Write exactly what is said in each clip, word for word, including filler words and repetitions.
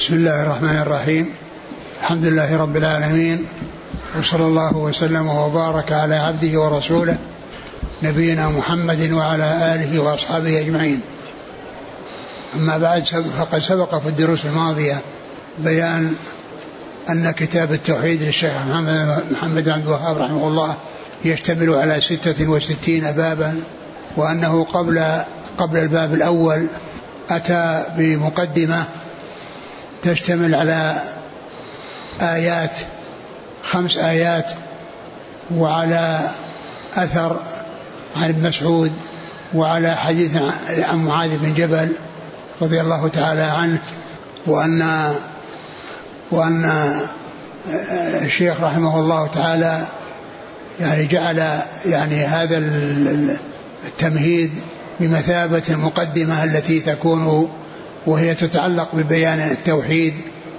بسم الله الرحمن الرحيم. الحمد لله رب العالمين، وصلى الله وسلم وبارك على عبده ورسوله نبينا محمد وعلى آله وأصحابه أجمعين. أما بعد، فقد سبق في الدروس الماضية بيان أن كتاب التوحيد للشيخ محمد عبد الوهاب رحمه الله يشتمل على ستة وستين بابا، وأنه قبل قبل الباب الأول أتى بمقدمة تشتمل على آيات خمس آيات، وعلى أثر عن ابن مسعود، وعلى حديث عن معاذ بن جبل رضي الله تعالى عنه، وأن وأن الشيخ رحمه الله تعالى يعني جعل يعني هذا التمهيد بمثابة المقدمة التي تكون وهي تتعلق ببيان التوحيد،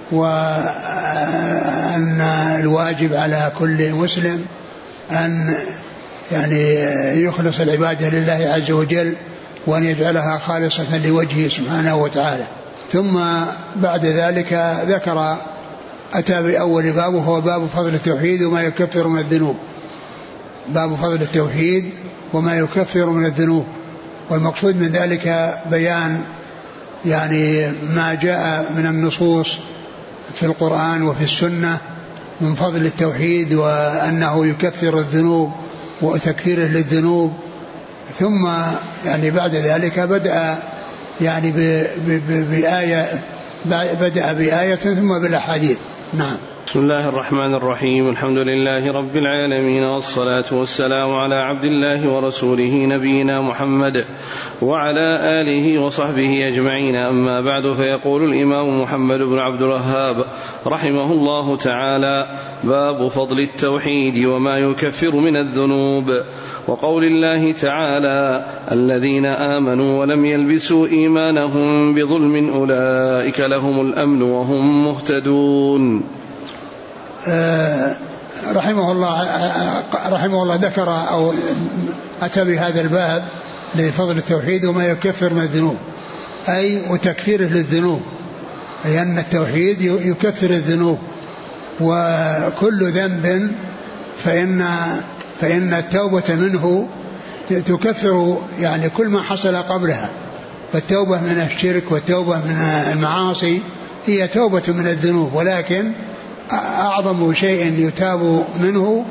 وأن الواجب على كل مسلم أن يعني يخلص العبادة لله عز وجل، وأن يجعلها خالصة لوجهه سبحانه وتعالى. ثم بعد ذلك ذكر أتى بأول باب، وهو باب فضل التوحيد وما يكفر من الذنوب. باب فضل التوحيد وما يكفر من الذنوب، والمقصود من ذلك بيان يعني ما جاء من النصوص في القرآن وفي السنة من فضل التوحيد، وأنه يكفر الذنوب وتكفيره للذنوب. ثم يعني بعد ذلك بدأ يعني بآية بدأ بآية ثم بالأحاديث. نعم. بسم الله الرحمن الرحيم. الحمد لله رب العالمين، والصلاة والسلام على عبد الله ورسوله نبينا محمد وعلى آله وصحبه أجمعين. أما بعد، فيقول الإمام محمد بن عبد الوهاب رحمه الله تعالى: باب فضل التوحيد وما يكفر من الذنوب. وقول الله تعالى: الذين آمنوا ولم يلبسوا إيمانهم بظلم أولئك لهم الأمن وهم مهتدون. آه رحمه الله رحمه الله ذكر أو أتى بهذا الباب لفضل التوحيد وما يكفر من الذنوب، أي وتكفيره للذنوب، أي أن التوحيد يكفر الذنوب، وكل ذنب فإن فإن التوبة منه تكفر يعني كل ما حصل قبلها. فالتوبة من الشرك والتوبة من المعاصي هي توبة من الذنوب، ولكن أعظم شيء يتاب منه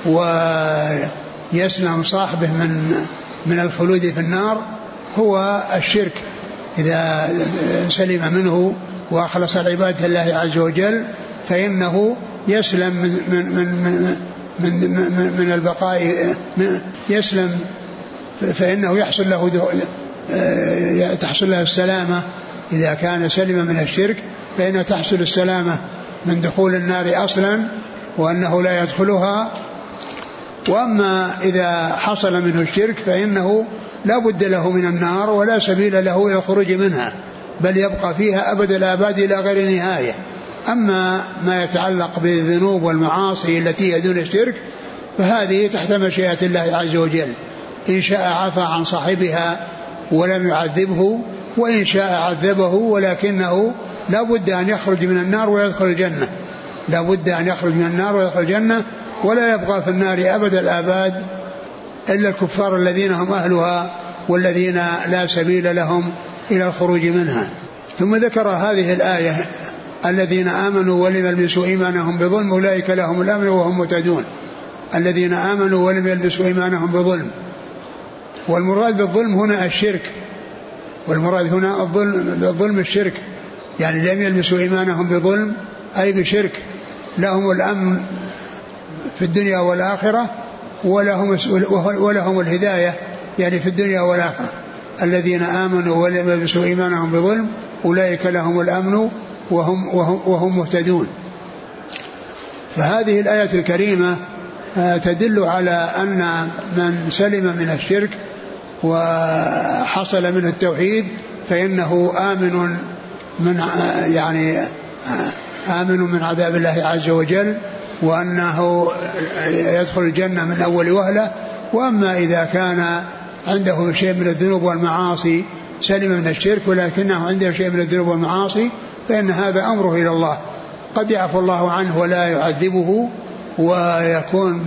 ويسلم صاحبه من من الخلود في النار هو الشرك. إذا سلم منه وأخلص العبادة لله عز وجل فإنه يسلم من من من من, من, من البقاء، من يسلم، فإنه يحصل له تحصل له السلامة. إذا كان سلم من الشرك فإنه تحصل السلامة من دخول النار أصلا، وأنه لا يدخلها. وأما إذا حصل منه الشرك فإنه لا بد له من النار ولا سبيل له إلى الخروج منها، بل يبقى فيها أبد الآباد إلى غير نهاية. أما ما يتعلق بالذنوب والمعاصي التي هي دون الشرك فهذه تحت مشيئة الله عز وجل، إن شاء عفى عن صاحبها ولم يعذبه، وإن شاء عذبه، ولكنه لا بد أن يخرج من النار ويدخل الجنة، لا بد أن يخرج من النار ويدخل الجنة، ولا يبقى في النار أبد الآباد إلا الكفار الذين هم أهلها والذين لا سبيل لهم إلى الخروج منها. ثم ذكر هذه الآية: الذين آمنوا ولم يلبسوا إيمانهم بظلم أولئك لهم الأمن وهم مهتدون. الذين آمنوا ولم يلبسوا إيمانهم بظلم، والمراد بالظلم هنا الشرك، والمراد هنا الظلم بالظلم الشرك، يعني لم يلبسوا إيمانهم بظلم أي بشرك، لهم الأمن في الدنيا والآخرة، ولهم ولهم الهداية يعني في الدنيا والآخرة. الذين آمنوا ولم يلبسوا إيمانهم بظلم أولئك لهم الأمن وهم, وهم, وهم مهتدون. فهذه الآية الكريمة تدل على أن من سلم من الشرك وحصل منه التوحيد فإنه آمن من يعني آمن من عذاب الله عز وجل، وأنه يدخل الجنة من أول وهلة. وأما إذا كان عنده شيء من الذنوب والمعاصي سلم من الشرك ولكنه عنده شيء من الذنوب والمعاصي فإن هذا أمره إلى الله، قد يعفو الله عنه ولا يعذبه ويكون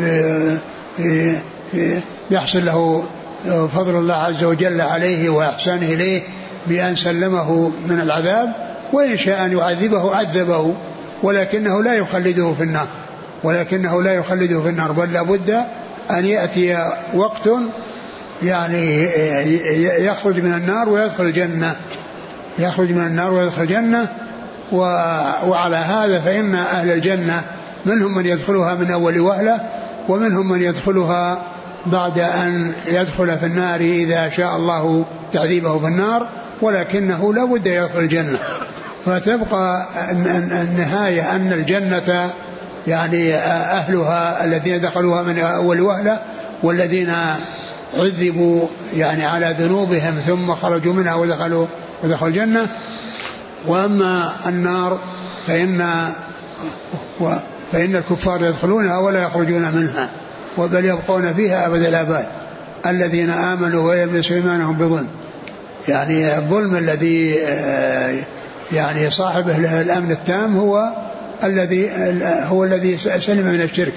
يحصل له فضل الله عز وجل عليه وإحسانه إليه بأن سلمه من العذاب، وإن شاء أن يعذبه عذبه، ولكنه لا يخلده في النار ولكنه لا يخلده في النار بل لابد أن يأتي وقت يعني يخرج من النار ويدخل الجنة يخرج من النار ويدخل الجنة. وعلى هذا فإن أهل الجنة منهم من يدخلها من أول وهلة ومنهم من يدخلها بعد أن يدخل في النار إذا شاء الله تعذيبه في النار، ولكنه لا بد يدخل الجنة. فتبقى النهاية أن الجنة يعني أهلها الذين دخلوها من أول وهلة والذين عذبوا يعني على ذنوبهم ثم خرجوا منها ودخلوا ودخلوا الجنة. وأما النار فإن فإن الكفار يدخلونها ولا يخرجون منها وبل يبقون فيها أبد الآباد الذين آمنوا ويلبسوا إيمانهم بظلم. يعني الظلم الذي يعني صاحبه الأمن التام هو الذي هو الذي سلم من الشرك.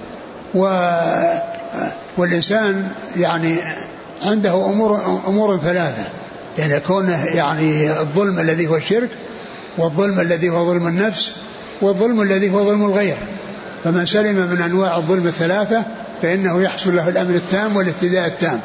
والإنسان يعني عنده أمور أمور ثلاثة، يعني كونه يعني الظلم الذي هو الشرك، والظلم الذي هو ظلم النفس، والظلم الذي هو ظلم الغير. فمن سلم من أنواع الظلم الثلاثة فإنه يحصل له الأمن التام والاهتداء التام.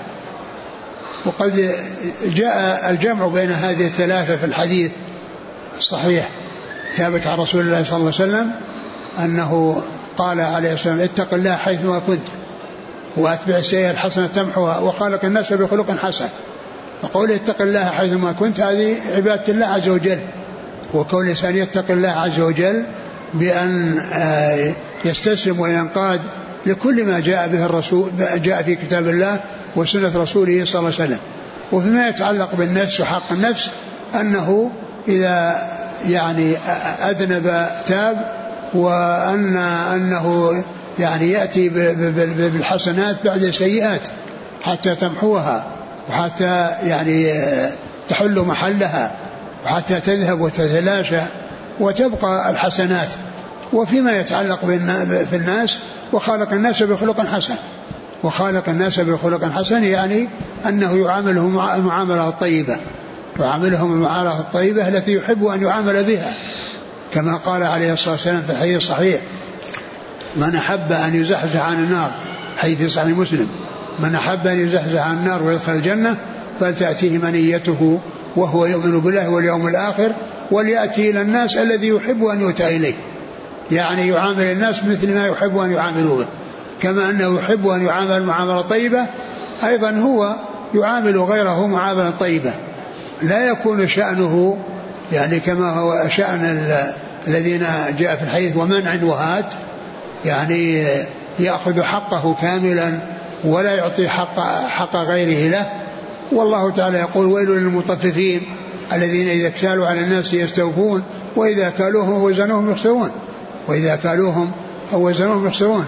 وقد جاء الجمع بين هذه الثلاثة في الحديث الصحيح ثابت عن رسول الله صلى الله عليه وسلم أنه قال عليه السلام: اتق الله حيثما كنت وأتبع السيئة الحسنة تمحوها وخالق الناس بخلق حسن. فقول اتق الله حيثما كنت هذه عبادة الله عز وجل، وكون الإنسان يتق الله عز وجل بأن يستسلم وينقاد لكل ما جاء به الرسول جاء في كتاب الله وسنة رسوله صلى الله عليه وسلم. وفيما يتعلق بالنفس وحق النفس أنه إذا يعني أذنب تاب، وأن أنه يعني يأتي بالحسنات بعد السيئات حتى تمحوها وحتى يعني تحل محلها وحتى تذهب وتتلاشى وتبقى الحسنات. وفيما يتعلق في الناس وخالق الناس بخلق حسن، وخالق الناس بخلق حسن يعني أنه يعاملهم المعاملة الطيبة، يعاملهم المعاملة الطيبة التي يحب أن يعامل بها، كما قال عليه الصلاة والسلام في الحديث الصحيح: من أحب أن يزحزح عن النار، حديث في صحيح مسلم: من أحب أن يزحزح عن النار ويدخل الجنة فلتأتيه منيته وهو يؤمن بالله واليوم الآخر وليأتي إلى الناس الذي يحب أن يؤتى إليه. يعني يعامل الناس مثل ما يحب أن يعاملوا به، كما أنه يحب أن يعامل معاملة طيبة أيضا هو يعامل غيره معاملة طيبة. لا يكون شأنه يعني كما هو شأن الذين جاء في الحديث: ومنع وهات، يعني يأخذ حقه كاملا ولا يعطي حق, حق غيره له. والله تعالى يقول: ويل للمطففين الذين إذا اكتالوا على الناس يستوفون وإذا كالوهم وزنوهم يخسرون وإذا كالوهم أو وزنوهم يخسرون.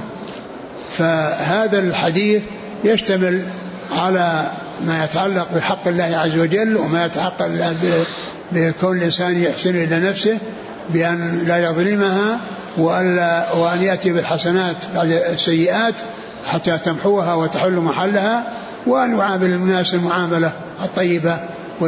فهذا الحديث يشتمل على ما يتعلق بحق الله عز وجل وما يتعلق بكون الإنسان يحسن إلى نفسه بأن لا يظلمها وأن يأتي بالحسنات بعد السيئات حتى تمحوها وتحل محلها، وأن يعامل الناس المعاملة الطيبة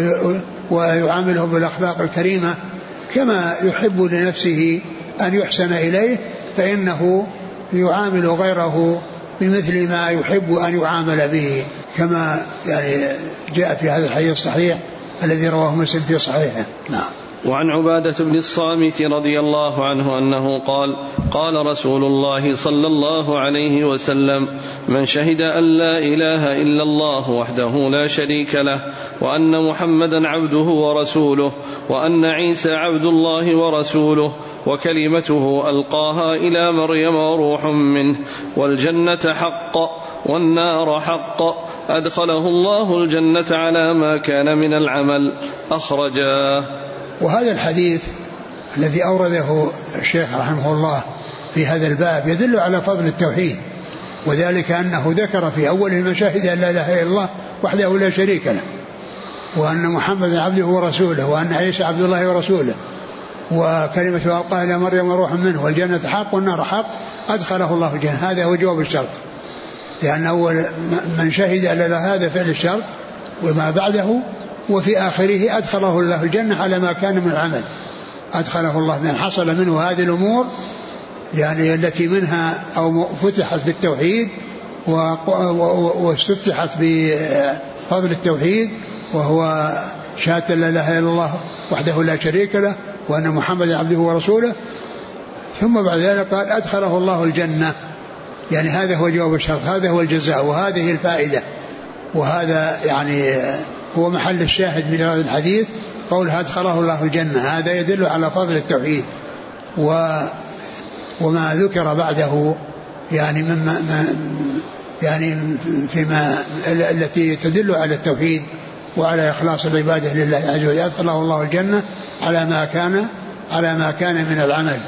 ويعاملهم بالأخلاق الكريمة كما يحب لنفسه أن يحسن إليه، فإنه يعامل غيره بمثل ما يحب أن يعامل به، كما يعني جاء في هذا الحديث الصحيح الذي رواه مسلم في صحيحه. نعم. وعن عبادة بن الصامت رضي الله عنه أنه قال: قال رسول الله صلى الله عليه وسلم: من شهد أن لا إله إلا الله وحده لا شريك له وأن محمدا عبده ورسوله وأن عيسى عبد الله ورسوله وكلمته ألقاها إلى مريم وروح منه والجنة حق والنار حق أدخله الله الجنة على ما كان من العمل. أخرجاه. وهذا الحديث الذي أورده الشيخ رحمه الله في هذا الباب يدل على فضل التوحيد، وذلك أنه ذكر في أول المشاهد أن لا إله إلا الله وحده لا شريك له، وأن محمدا عبده ورسوله، وأن عيسى عبد الله ورسوله، وكلمة ألقاها إلى مريم وروح منه، والجنة حق والنار حق، أدخله الله الجنة. هذا هو جواب الشرط، لأن أول من شهد أن هذا فعل الشرط وما بعده، وفي آخره أدخله الله الجنة على ما كان من العمل. أدخله الله من حصل منه هذه الأمور يعني التي منها أو فتحت بالتوحيد واستفتحت بفضل التوحيد، وهو شهادة لا إله إلا الله وحده لا شريك له وأن محمد عبده ورسوله. ثم بعد ذلك قال أدخله الله الجنة، يعني هذا هو جواب الشرط، هذا هو الجزاء، وهذه الفائدة، وهذا يعني هو محل الشاهد من هذا الحديث، قولها أدخله الله الجنة. هذا يدل على فضل التوحيد و وما ذكر بعده يعني مما يعني فيما التي تدل على التوحيد وعلى إخلاص العبادة لله عز وجل. أدخله الله الجنة على ما كان على ما كان من العمل.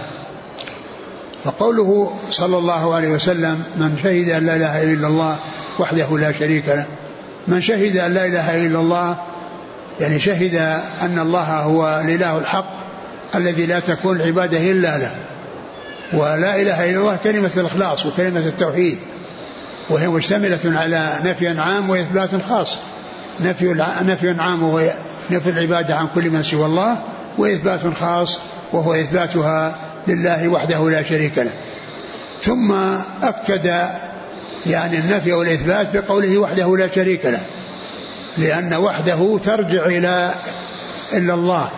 فقوله صلى الله عليه وسلم من شهد أن لا إله إلا الله وحده لا شريك له، من شهد أن لا إله إلا الله يعني شهد أن الله هو الإله الحق الذي لا تكون العبادة إلا له، ولا إله إلا الله كلمة الإخلاص وكلمة التوحيد، وهي مشتملة على نفي عام وإثبات خاص. نفي نفي عام وهو نفي العبادة عن كل من سوى الله، وإثبات خاص وهو إثباتها لله وحده لا شريك له. ثم أكد يعني النفي والإثبات بقوله وحده لا شريك له، لأن وحده ترجع إلى إلا الله،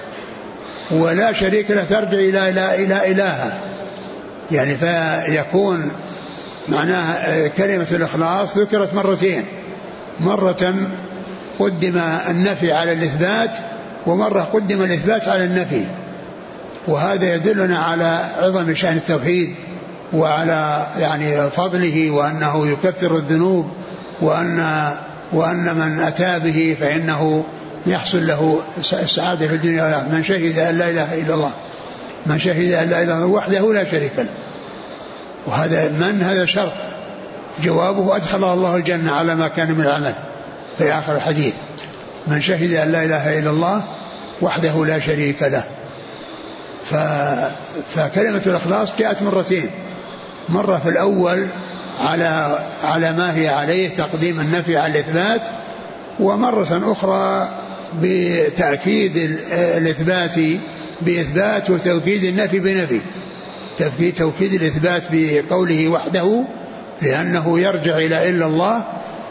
ولا شريك له ترجع إلى إلى إلى إلها، يعني فيكون معناها كلمة الإخلاص ذكرت مرتين، مرة قدم النفي على الإثبات، ومرة قدم الإثبات على النفي. وهذا يدلنا على عظم شأن التوحيد وعلى يعني فضله، وأنه يكفر الذنوب، وأن وأن من أتى به فإنه يحصل له السعادة في الدنيا والآخرة. من شهد أن لا إله إلا الله، من شهد أن لا إله إلا الله وحده لا شريك له. وهذا من هذا شرط، جوابه أدخله الله الجنة على ما كان من العمل في آخر الحديث. من شهد أن لا إله إلا الله وحده لا شريك له. ف... فكلمة الإخلاص جاءت مرتين، مرة في الأول على على ما هي عليه تقديم النفي على الإثبات، ومرة أخرى بتأكيد الإثبات بإثبات وتوكيد النفي بنفي. توكيد الإثبات بقوله وحده لأنه يرجع إلى إلا الله،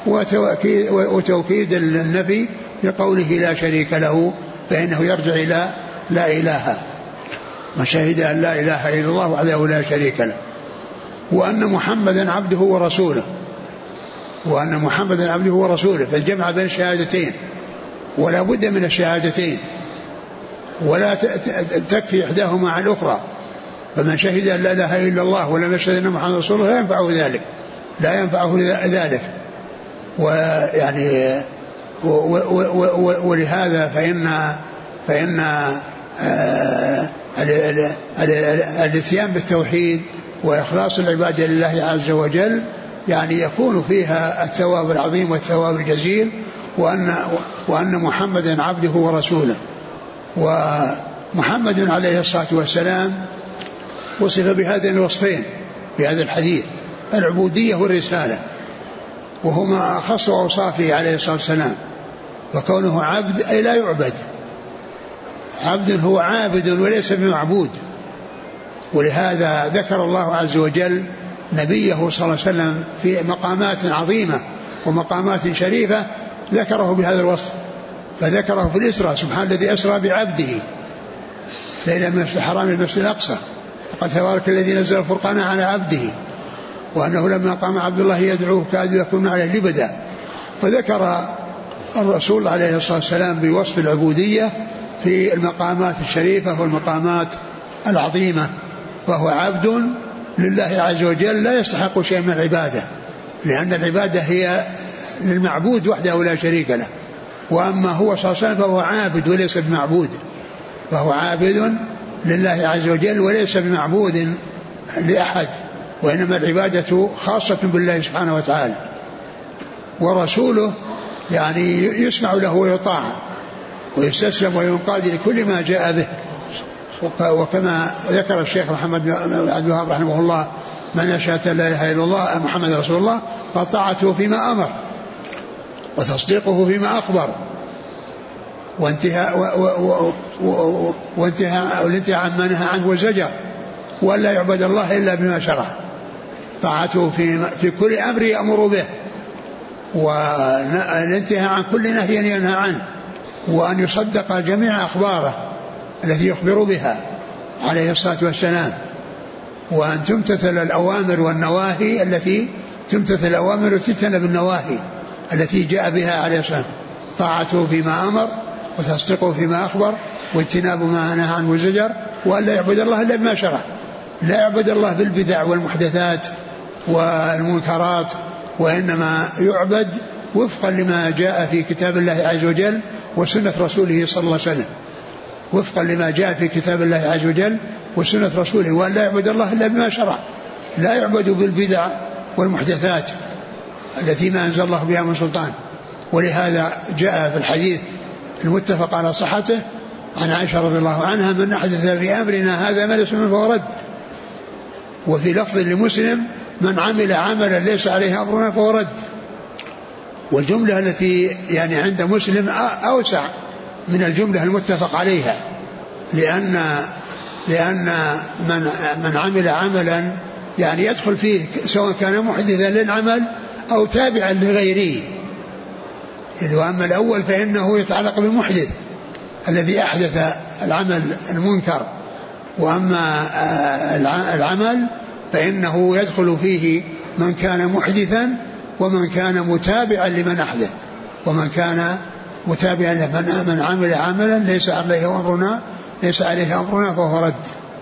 وتوكيد النفي بقوله لا شريك له فإنه يرجع إلى لا إله. من شهد أن لا إله إلا الله وحده لا شريك له، وأن محمدا عبده ورسوله، وأن محمدا عبده ورسوله، فالجمع بين الشهادتين، ولا بد من الشهادتين، ولا تكفي إحداهما عن الأخرى. فمن شهد أن لا إله إلا الله ولم يشهد أن محمدا رسول الله لا ينفعه ذلك، لا ينفعه ذلك. ويعني ولهذا فإن فإن الاتيان بالتوحيد وإخلاص العبادة لله عز وجل يعني يكون فيها الثواب العظيم والثواب الجزيل، وأن وأن محمدا عبده ورسوله. ومحمد عليه الصلاة والسلام وصف بهذين الوصفين في هذا الحديث، العبودية والرسالة، وهما أخص أوصافه عليه الصلاة والسلام. وكونه عبد أي لا يعبد، عبد هو عابد وليس بمعبود. ولهذا ذكر الله عز وجل نبيه صلى الله عليه وسلم في مقامات عظيمة ومقامات شريفة ذكره بهذا الوصف. فذكره في الإسراء: سبحان الذي أسرى بعبده ليلا من المسجد الحرام إلى المسجد الأقصى، وقد تبارك الذي نزل الفرقان على عبده، وأنه لما قام عبد الله يدعوه كادوا يكون عليه لبدا. فذكر الرسول عليه الصلاة والسلام بوصف العبودية في المقامات الشريفة والمقامات العظيمة، وهو عبد لله عز وجل لا يستحق شيء من العبادة، لأن العبادة هي للمعبود وحده لا شريك له. وأما هو صلى الله عليه وسلم فهو عابد وليس بمعبود، فهو عابد لله عز وجل وليس بمعبود لأحد، وإنما العبادة خاصة بالله سبحانه وتعالى. ورسوله يعني يسمع له ويطاع ويستسلم وينقاد لكل ما جاء به. وكما ذكر الشيخ محمد بن عبد الوهاب رحمه الله: من يشهد لا اله الا الله محمد رسول الله فطاعته فيما امر وتصديقه فيما اخبر وانتهاء وانتهاء والانتهاء عما نهى عنه وزجر، ولا يعبد الله الا بما شرع. طاعته في في كل امر يامر به، والانتهاء عن كل نهي ينهى عنه، وان يصدق جميع اخباره التي يخبر بها عليه الصلاه والسلام، وان تمتثل الاوامر والنواهي التي تمتثل الاوامر وتجتنب النواهي التي جاء بها عليه الصلاه والسلام. طاعته فيما امر وتصديقه فيما اخبر واجتناب ما نهى عنه وزجر، وان لا يعبد الله الا بما شرع. لا يعبد الله بالبدع والمحدثات والمنكرات، وانما يعبد وفقا لما جاء في كتاب الله عز وجل وسنه رسوله صلى الله عليه وسلم، وفقا لما جاء في كتاب الله عز وجل وسنه رسوله، وان لا يعبد الله الا بما شرع. لا يعبد بالبدع والمحدثات التي ما انزل الله بها من سلطان. ولهذا جاء في الحديث المتفق على صحته عن عائشة رضي الله عنها: من أحدث في أمرنا هذا ما ليس منه فهو رد. وفي لفظ لمسلم: من عمل عملا ليس عليه أمرنا فهو رد. والجملة التي يعني عند مسلم أوسع من الجملة المتفق عليها، لأن لأن من من عمل عملا يعني يدخل فيه سواء كان محدثا للعمل أو تابعا لغيره. وأما الأول فإنه يتعلق بالمحدث الذي أحدث العمل المنكر، وأما العمل فإنه يدخل فيه من كان محدثا ومن كان متابعا لمن أحدث، ومن كان متابعا لمن من عمل عملا ليس عليه أمرنا ليس عليه أمرنا فهو رد.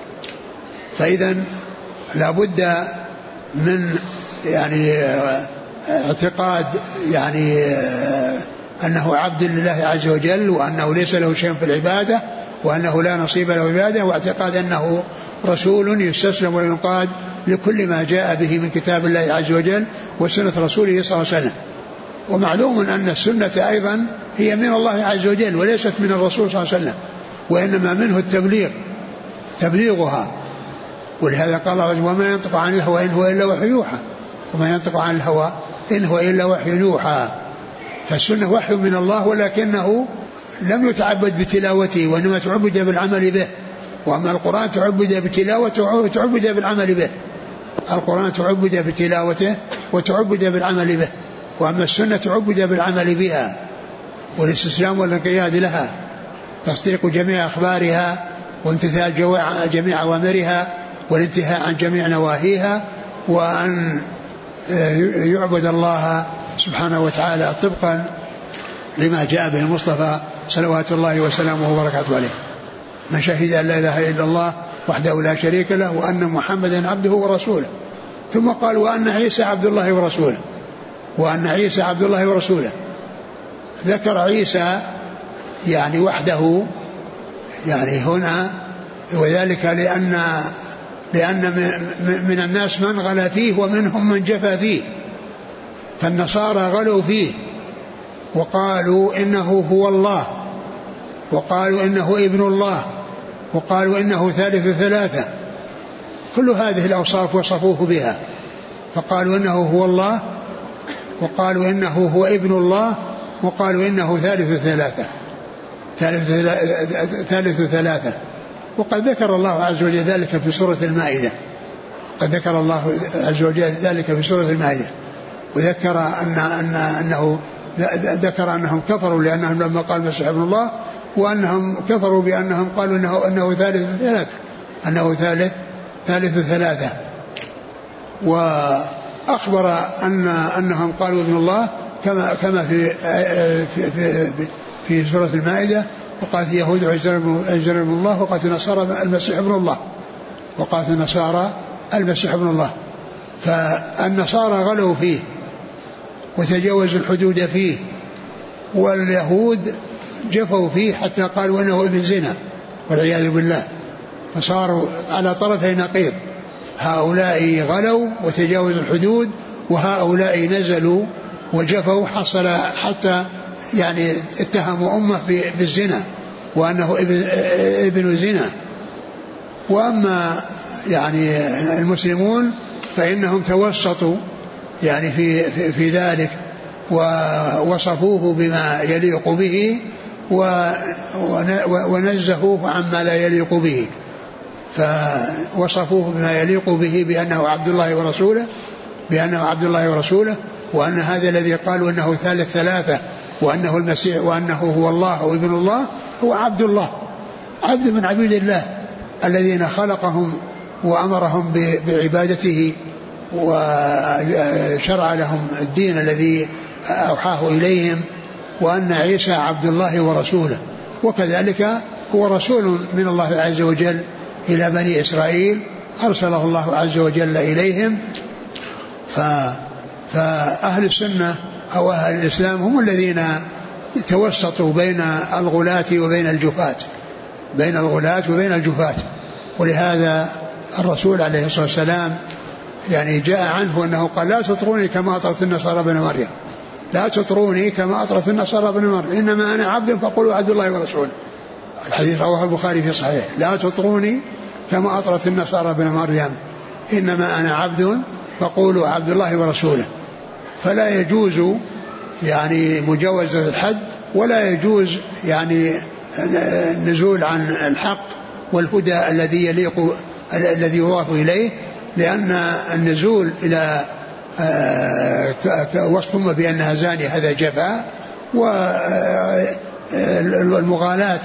فإذا لابد من يعني اعتقاد يعني أنه عبد لله عز وجل، وأنه ليس له شيء في العبادة، وأنه لا نصيب له عبادة، واعتقاد أنه رسول يستسلم وينقاد لكل ما جاء به من كتاب الله عز وجل وسنة رسوله صلى الله عليه وسلم. ومعلوم أن السنة أيضا هي من الله عز وجل وليست من الرسول صلى الله عليه وسلم، وإنما منه التبليغ تبليغها. ولهذا قال الله: وما ينطق عن الهوى إن هو إلا وحي يوحى، وما ينطق عن الهوى إن هو إلا وحي يوحى. فالسنة وحي من الله، ولكنه لم يتعبد بتلاوته، وإنما تعبد بالعمل به. وأما القرآن تعبد بتلاوته وتعبد بالعمل به. القرآن تعبد بتلاوته وتعبد بالعمل به، وأما السنة تعبد بالعمل بها والاستسلام والانقياد لها، تصديق جميع أخبارها وامتثال جميع أوامرها والانتهاء عن جميع نواهيها، وأن يعبد الله سبحانه وتعالى طبقا لما جاء به المصطفى صلوات الله وسلامه وبركاته عليه. من شهد أن لا إله إلا الله وحده لا شريك له وأن محمدا عبده ورسوله. ثم قال: وأن عيسى عبد الله ورسوله، وأن عيسى عبد الله ورسوله. ذكر عيسى يعني وحده يعني هنا، وذلك لأن لأن من الناس من غلا فيه ومنهم من جفا فيه. فالنصارى غلوا فيه وقالوا إنه هو الله، وقالوا إنه ابن الله، وقالوا إنه ثالث ثلاثة. كل هذه الأوصاف وصفوه بها، فقالوا إنه هو الله، وقالوا إنه هو ابن الله، وقالوا إنه ثالث ثلاثة ثالث ثالث ثلاثة. وقد ذكر الله عز وجل ذلك في سورة المائدة، قد ذكر الله عز وجل ذلك في سورة المائدة، وذكر أن أن أنه ذكر أنهم كفروا لأنهم لما قال المسيح ابن الله، وأنهم كفروا بأنهم قالوا أنه أنه ثالث ثلاثة أنه ثالث ثالث ثلاثة. وأخبر أن أنهم قالوا ابن الله كما كما في في في, في سورة المائدة: وقالت اليهود عزير ابن الله، وقالت النصارى المسيح ابن الله، وقالت النصارى المسيح ابن الله. فالنصارى غلوا فيه وتجاوزوا الحدود فيه، واليهود جفوا فيه حتى قالوا انه ابن زنا والعياذ بالله. فصاروا على طرفي نقيض، هؤلاء غلوا وتجاوزوا الحدود، وهؤلاء نزلوا وجفوا حصل حتى يعني اتهموا أمه بالزنا وأنه ابن, ابن زنا. وأما يعني المسلمون فإنهم توسطوا يعني في, في, في ذلك ووصفوه بما يليق به ونزهوه عما لا يليق به، فوصفوه بما يليق به بأنه عبد الله ورسوله بأنه عبد الله ورسوله وأن هذا الذي قالوا أنه ثالث ثلاثة وأنه المسيح وأنه هو الله وابن الله هو عبد الله، عبد من عبيد الله الذين خلقهم وأمرهم بعبادته وشرع لهم الدين الذي أوحاه إليهم، وأن عيسى عبد الله ورسوله، وكذلك هو رسول من الله عز وجل إلى بني إسرائيل أرسله الله عز وجل إليهم. فأهل السنة أو أهل الإسلام هم الذين توسطوا بين الغلاة وبين الجفاة بين الغلاة وبين الجفاة ولهذا الرسول عليه الصلاة والسلام يعني جاء عنه أنه قال لا تطروني كما أطرت النصارى بن مريم لا تطروني كما أطرت النصارى بن مريم إنما أنا عبد فقولوا عبد الله ورسوله. الحديث رواه البخاري في صحيح لا تطروني كما أطرت النصارى بن مريم إنما أنا عبد فقولوا عبد الله ورسوله. فلا يجوز يعني مجاوزة الحد ولا يجوز يعني النزول عن الحق والهدى الذي يليق الذي يضاف إليه، لأن النزول إلى وصفهم بأنها زانية هذا جفاء، والمغالاة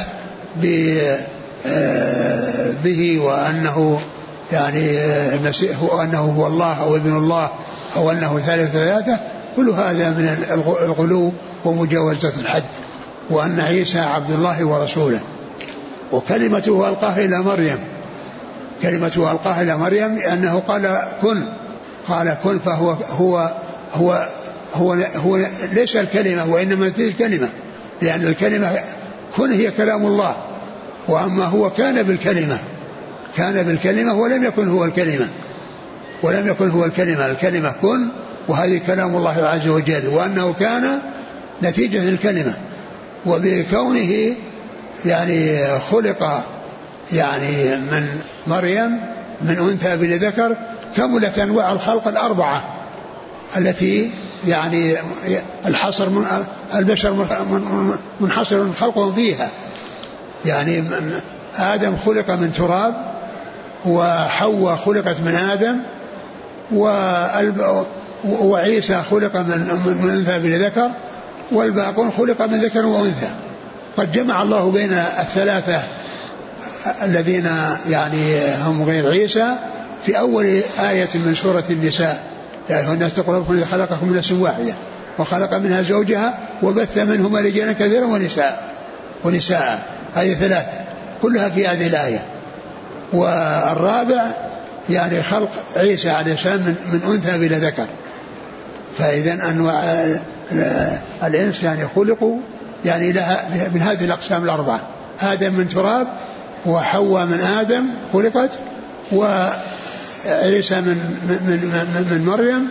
به وأنه يعني المسيح وأنه هو الله أو ابن الله أو أنه ثالث ثلاثة كل هذا من الغلو ومجاوزة الحد. وأن عيسى عبد الله ورسوله وكلمته ألقاها إلى مريم كلمته ألقاها إلى مريم أنه قال كن قال كن فهو هو هو هو, هو ليس الكلمة وإنما الكلمة، لأن الكلمة كن هي كلام الله، وأما هو كان بالكلمة كان بالكلمة ولم يكن هو الكلمة ولم يكن هو الكلمة الكلمة كن وهذه كلام الله عز وجل، وأنه كان نتيجة الكلمة، وبكونه يعني خلق يعني من مريم من أنثى بلا ذكر كملت أنواع الخلق الأربعة التي يعني الحصر من البشر منحصر خلقهم فيها. يعني آدم خلق من تراب وحواء خلقت من آدم وعيسى خلق من أنثى بلا ذكر والباقون خلق من ذكر وأنثى. قد جمع الله بين الثلاثة الذين يعني هم غير عيسى في أول آية من سورة النساء يا أيها الناس اتقوا ربكم خلقكم من نفس واحدة وخلق منها زوجها وبث منهما رجالا كثيرا ونساء ونساء هذه ثلاث كلها في هذه الآية. والرابع يعني خلق عيسى عليه السلام من, من أنثى بلا ذكر. فإذا أنواع الإنس يعني خلقوا يعني لها من هذه الأقسام الأربعة، آدم من تراب وحواء من آدم خلقت وعيسى من, من, من, من مريم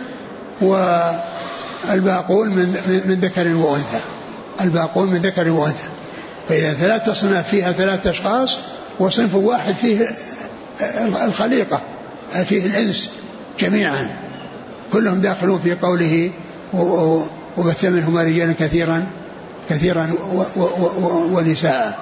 والباقون من, من ذكر وأنثى الباقون من ذكر وأنثى. فإذا ثلاثة صنف فيها ثلاثة أشخاص وصنف واحد فيه الخليقة فيه الإنس جميعا كلهم داخلون في قوله وبث منهما رجالا كثيرا كثيرا ونساء.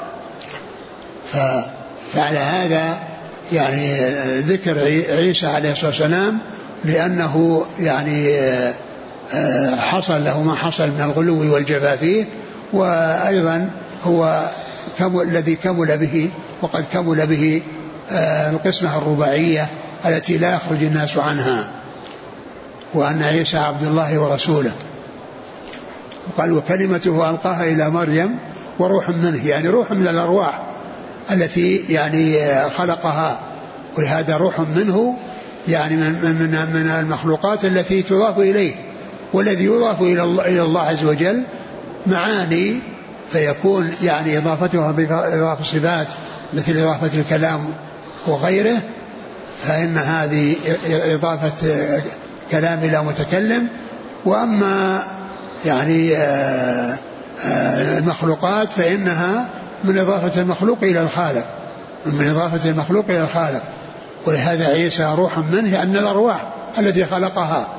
فعلى هذا يعني ذكر عيسى عليه الصلاة والسلام لأنه يعني حصل له ما حصل من الغلو والجفاء فيه، وأيضا هو كمل الذي كمل به وقد كمل به القسمة الرباعية التي لا يخرج الناس عنها، وأن عيسى عبد الله ورسوله. قال وكلمته ألقاها إلى مريم وروح منه، يعني روح من الأرواح التي يعني خلقها، ولهذا روح منه يعني من, من, من المخلوقات التي تضاف إليه، والذي يضاف إلى الله, إلى الله عز وجل معاني، فيكون يعني إضافتها بإضافة صفات مثل إضافة الكلام وغيره، فإن هذه إضافة كلام إلى متكلم. وأما يعني المخلوقات فإنها من إضافة المخلوق إلى الخالق، من إضافة المخلوق إلى الخالق. ولهذا عيسى روح منه، يعني الأرواح التي خلقها.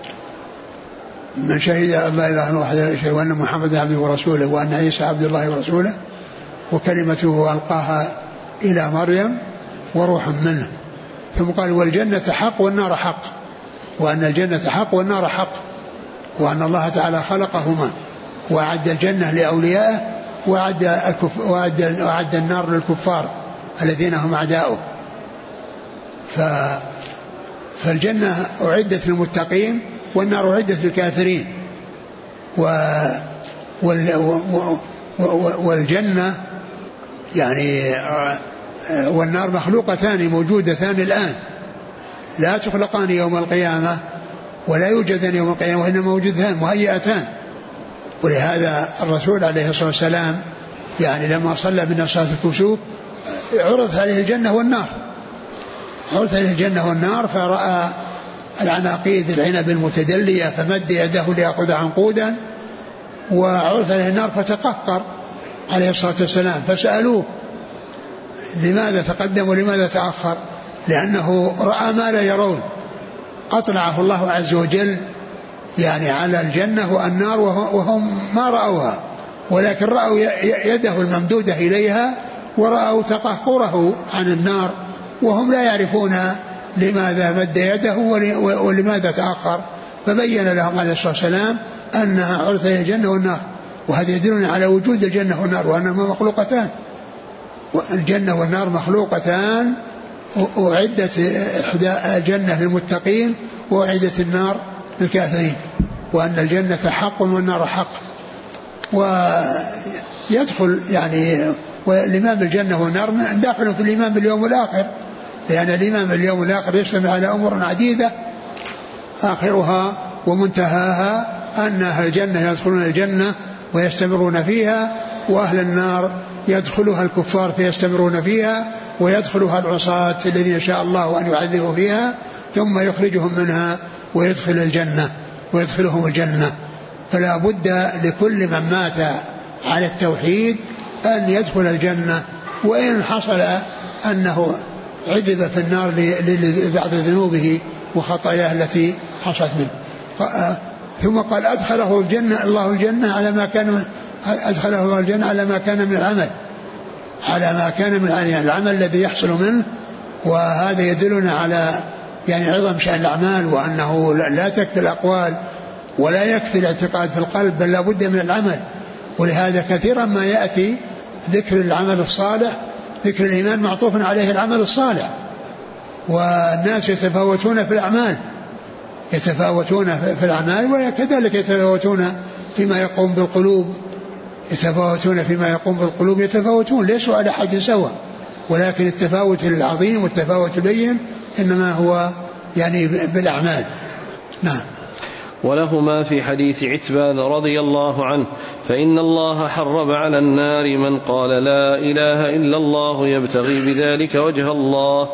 من شهد أن لا إله إلا الله وحده لا شريك له وأن محمدا عبده ورسوله وأن عيسى عبد الله ورسوله وكلمته ألقاها إلى مريم وروح منه. ثم قال والجنة حق والنار حق، وأن الجنة حق والنار حق، وأن الله تعالى خلقهما وأعد الجنة لأوليائه وأعد, الكف وأعد, وأعد النار للكفار الذين هم أعداؤه. ف فالجنة أعدت للمتقين والنار أعدت للكافرين. و وال والجنة يعني والنار مخلوقتان موجودتان الآن، لا تخلقان يوم القيامة ولا يوجدان يوم القيامة، وإنما موجودتان مهيئتان. ولهذا الرسول عليه الصلاة والسلام يعني لما صلى بنا صلاة الكسوف عرضت عليه الجنة والنار، عرضت عليه الجنة والنار فرأى العناقيد العنب المتدلية فمد يده ليأخذ عنقودا، وعرضت عليه النار فتقهقر عليه الصلاة والسلام. فسألوه لماذا تقدم ولماذا تأخر؟ لأنه رأى ما لا يرون. أطلعه الله عز وجل يعني على الجنة والنار وهم ما رأوها، ولكن رأوا يده الممدودة إليها ورأوا تقهقره عن النار، وهم لا يعرفون لماذا مد يده ولماذا تأخر. فبين لهم عليه الصلاة والسلام أنها عرضت إلى الجنة والنار، وهذا يدلنا على وجود الجنة والنار وأنهما مخلوقتان. الجنة والنار مخلوقتان، وأعدت الجنة للمتقين وأعدت النار للكافرين، وأن الجنة حق والنار حق. ويدخل يعني والإيمان بالجنة والنار داخل في الإيمان باليوم الآخر، لأن الإيمان باليوم الآخر يشتمل على أمور عديدة آخرها ومنتهاها أن أهل الجنة يدخلون الجنة ويستمرون فيها، وأهل النار يدخلها الكفار فيستمرون فيها، ويدخلها العصاة الذين شاء الله أن يعذبوا فيها ثم يخرجهم منها ويدخل الجنة ويدخلهم الجنة. فلا بد لكل من مات على التوحيد أن يدخل الجنة، وإن حصل أنه عذب في النار بعد ذنوبه وخطاياه التي حصلت منه. ثم قال أدخله الجنة الله الجنة على ما كان أدخله الله الجنة على ما كان من العمل، على ما كان من العمل الذي يحصل منه. وهذا يدلنا على يعني عظم شأن الأعمال، وأنه لا تكفي الأقوال ولا يكفي الاعتقاد في القلب، بل لا بد من العمل. ولهذا كثيرا ما يأتي ذكر العمل الصالح، ذكر الإيمان معطوف عليه العمل الصالح. والناس يتفاوتون في الأعمال، يتفاوتون في الأعمال وكذلك يتفاوتون فيما يقوم بالقلوب، يتفاوتون فيما يقوم بالقلوب يتفاوتون، ليسوا على حد سواء، ولكن التفاوت العظيم والتفاوت البين إنما هو يعني بالأعمال. نعم. ولهما في حديث عتبان رضي الله عنه فإن الله حرم على النار من قال لا إله إلا الله يبتغي بذلك وجه الله.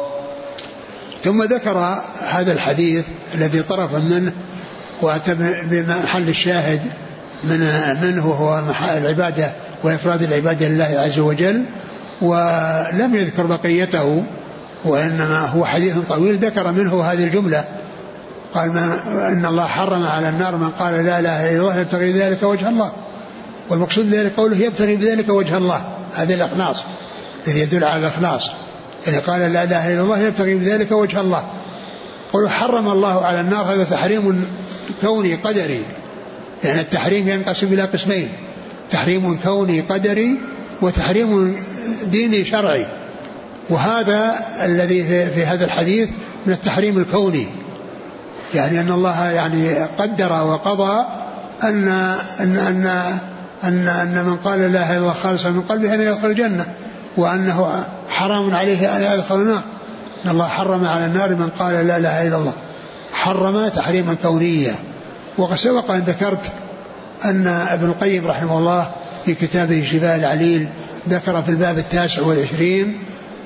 ثم ذكر هذا الحديث الذي طرف منه وأتى بمحل الشاهد من منه هو العبادة وإفراد العبادة لله عز وجل، ولم يذكر بقيته، وإنما هو حديث طويل ذكر منه هذه الجملة. قال ما إن الله حرم على النار من قال لا إله إلا الله يبتغي بذلك وجه الله، والمقصود ذلك قوله يبتغي بذلك وجه الله، هذا الإخلاص الذي يدل على الإخلاص. إذا قال لا إله إلا الله يبتغي بذلك وجه الله. قالوا حرم الله على النار، هذا تحريم كوني قدري، يعني التحريم ينقسم إلى قسمين: تحريم كوني قدري وتحريم ديني شرعي. وهذا الذي في هذا الحديث من التحريم الكوني، يعني أن الله يعني قدر وقضى أن أن أن أن, أن من قال لا إله إلا الله خالصا من قلبه أن يدخل الجنة، وأنه حرام عليه أن يدخل النار. أن الله حرم على النار من قال لا إله إلا الله، حرم تحريما كونيا. وقد سبق أن ذكرت أن ابن القيم رحمه الله في كتابه شفاء العليل ذكر في الباب التاسع والعشرين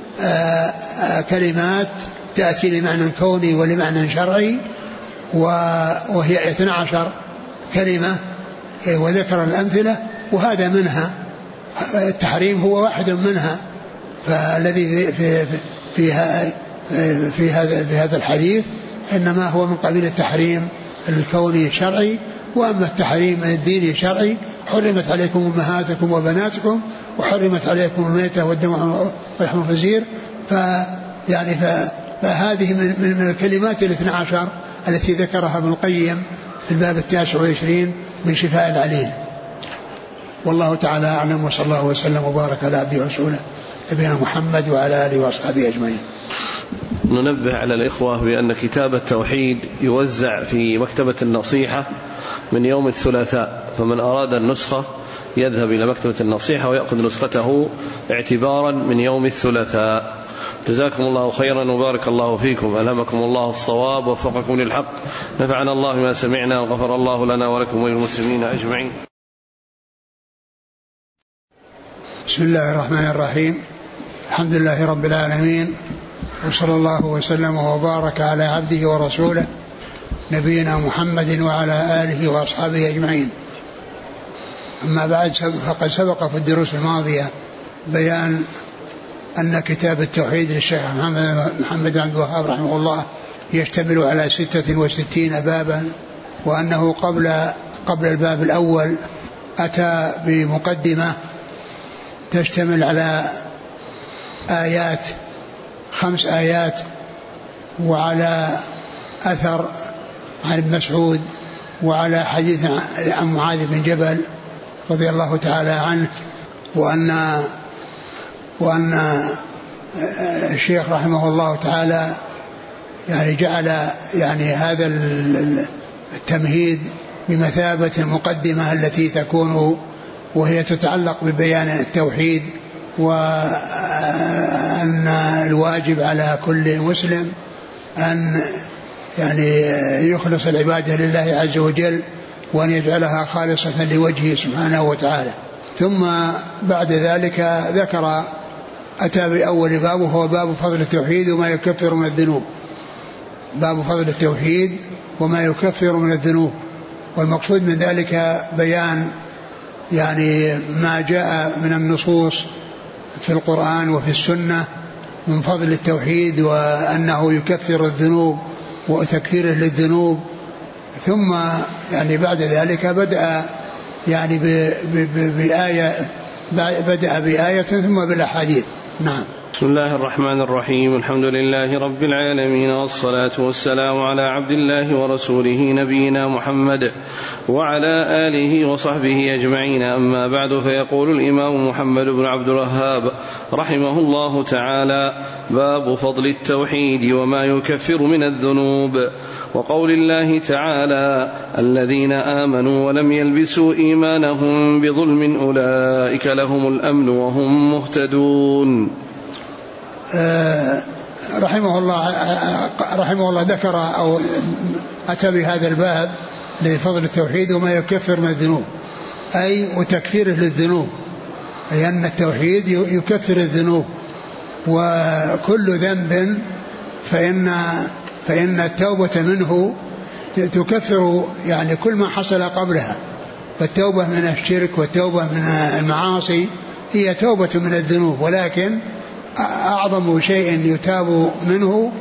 كلمات تأتي لمعنى كوني ولمعنى شرعي، وهي اثنى عشر كلمة وذكر الأمثلة، وهذا منها. التحريم هو واحد منها. فالذي في في في هذا في هذا الحديث إنما هو من قبيل التحريم الكوني الشرعي. وأما التحريم الديني الشرعي: حرمت عليكم أمهاتكم وبناتكم وحرمت عليكم الميتة والدم ولحم الخنزير. فيعني فهذه من من الكلمات الاثنى عشر التي ذكرها ابن القيم في الباب التاسع والعشرين من شفاء العليل. والله تعالى أعلم، وصلى الله وسلم وبارك على عبده ورسوله نبينا محمد وعلى آله وأصحابه أجمعين. ننبه على الإخوة بأن كتاب التوحيد يوزع في مكتبة النصيحة من يوم الثلاثاء، فمن أراد النسخة يذهب إلى مكتبة النصيحة ويأخذ نسخته اعتبارا من يوم الثلاثاء. جزاكم الله خيرا وبارك الله فيكم، ألهمكم الله الصواب ووفقكم للحق، نفعنا الله ما سمعنا وغفر الله لنا ولكم وللمسلمين أجمعين. بسم الله الرحمن الرحيم. الحمد لله رب العالمين، وصلى الله وسلم وبارك على عبده ورسوله نبينا محمد وعلى آله وأصحابه أجمعين. أما بعد، فقد سبق في الدروس الماضية بيان أن كتاب التوحيد للشيخ محمد عبد الوهاب رحمه الله يشتمل على ستة وستين بابا، وأنه قبل قبل الباب الأول أتى بمقدمة تشتمل على آيات خمس آيات، وعلى أثر عن ابن مسعود، وعلى حديث عن معاذ بن جبل رضي الله تعالى عنه، وأن وأن الشيخ رحمه الله تعالى يعني جعل يعني هذا التمهيد بمثابة المقدمة التي تكون وهي تتعلق ببيان التوحيد، وأن الواجب على كل مسلم أن يعني يخلص العبادة لله عز وجل، وأن يجعلها خالصة لوجهه سبحانه وتعالى. ثم بعد ذلك ذكر أتى بأول باب، وهو باب فضل التوحيد وما يكفر من الذنوب. باب فضل التوحيد وما يكفر من الذنوب، والمقصود من ذلك بيان يعني ما جاء من النصوص في القرآن وفي السنة من فضل التوحيد، وأنه يكفر الذنوب وتكفيره للذنوب. ثم يعني بعد ذلك بدأ يعني بآية بدأ بآية ثم بالأحاديث. نعم. بسم الله الرحمن الرحيم. الحمد لله رب العالمين، والصلاة والسلام على عبد الله ورسوله نبينا محمد وعلى آله وصحبه أجمعين. أما بعد، فيقول الإمام محمد بن عبد الوهاب رحمه الله تعالى: باب فضل التوحيد وما يكفر من الذنوب. وقول الله تعالى: الذين آمنوا ولم يلبسوا إيمانهم بظلم أولئك لهم الأمن وهم مهتدون. آه رحمه الله رحمه الله ذكر أو أتى بهذا الباب لفضل التوحيد وما يكفر من الذنوب، أي وتكفيره للذنوب، أي أن التوحيد يكفر الذنوب، وكل ذنب فإن فإن التوبة منه تكفر يعني كل ما حصل قبلها. فالتوبة من الشرك والتوبة من المعاصي هي توبة من الذنوب، ولكن أعظم شيء يتاب منه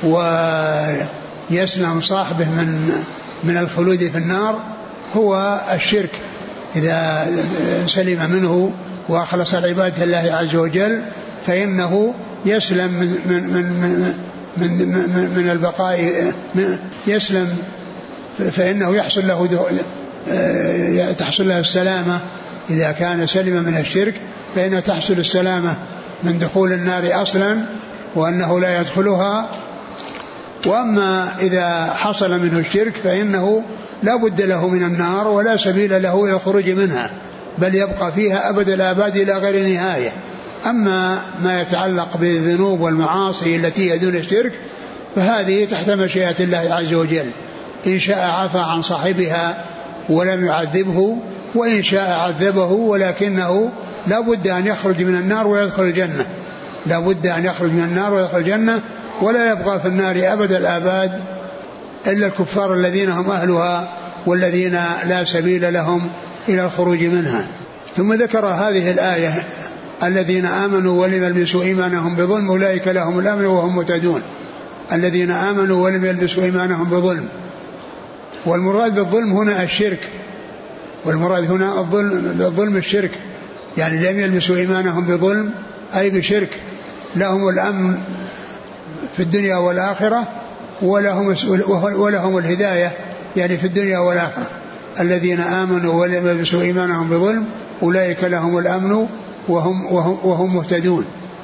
ويسلم صاحبه من من الخلود في النار هو الشرك. إذا سلم منه وأخلص العبادة لله عز وجل فإنه يسلم من من من من, من, من البقاء من يسلم، فإنه يحصل له تحصل له السلامة. إذا كان سلم من الشرك فإنه تحصل السلامة من دخول النار أصلا، وأنه لا يدخلها. وأما إذا حصل منه الشرك فإنه لا بد له من النار ولا سبيل له إلى الخروج منها، بل يبقى فيها أبد الآباد إلى غير نهاية. أما ما يتعلق بالذنوب والمعاصي التي هي دون الشرك فهذه تحت مشيئة الله عز وجل، إن شاء عفى عن صاحبها ولم يعذبه، وإن شاء عذبه، ولكنه لا بد أن يخرج من النار ويدخل الجنة، لا بد أن يخرج من النار ويدخل الجنة، ولا يبقى في النار أبد الآباد إلا الكفار الذين هم أهلها والذين لا سبيل لهم إلى الخروج منها. ثم ذكر هذه الآية الذين آمنوا ولم يلبسوا إيمانهم بظلم أولئك لهم الأمن وهم مهتدون. الذين آمنوا ولم يلبسوا إيمانهم بظلم، والمراد بالظلم هنا الشرك، والمراد هنا الظلم بالظلم الشرك، يعني لم يلبسوا إيمانهم بظلم أي بشرك، لهم الأمن في الدنيا والآخرة ولهم, ولهم الهداية يعني في الدنيا والآخرة. الذين آمنوا ولم يلبسوا إيمانهم بظلم أولئك لهم الأمن وهم, وهم, وهم مهتدون.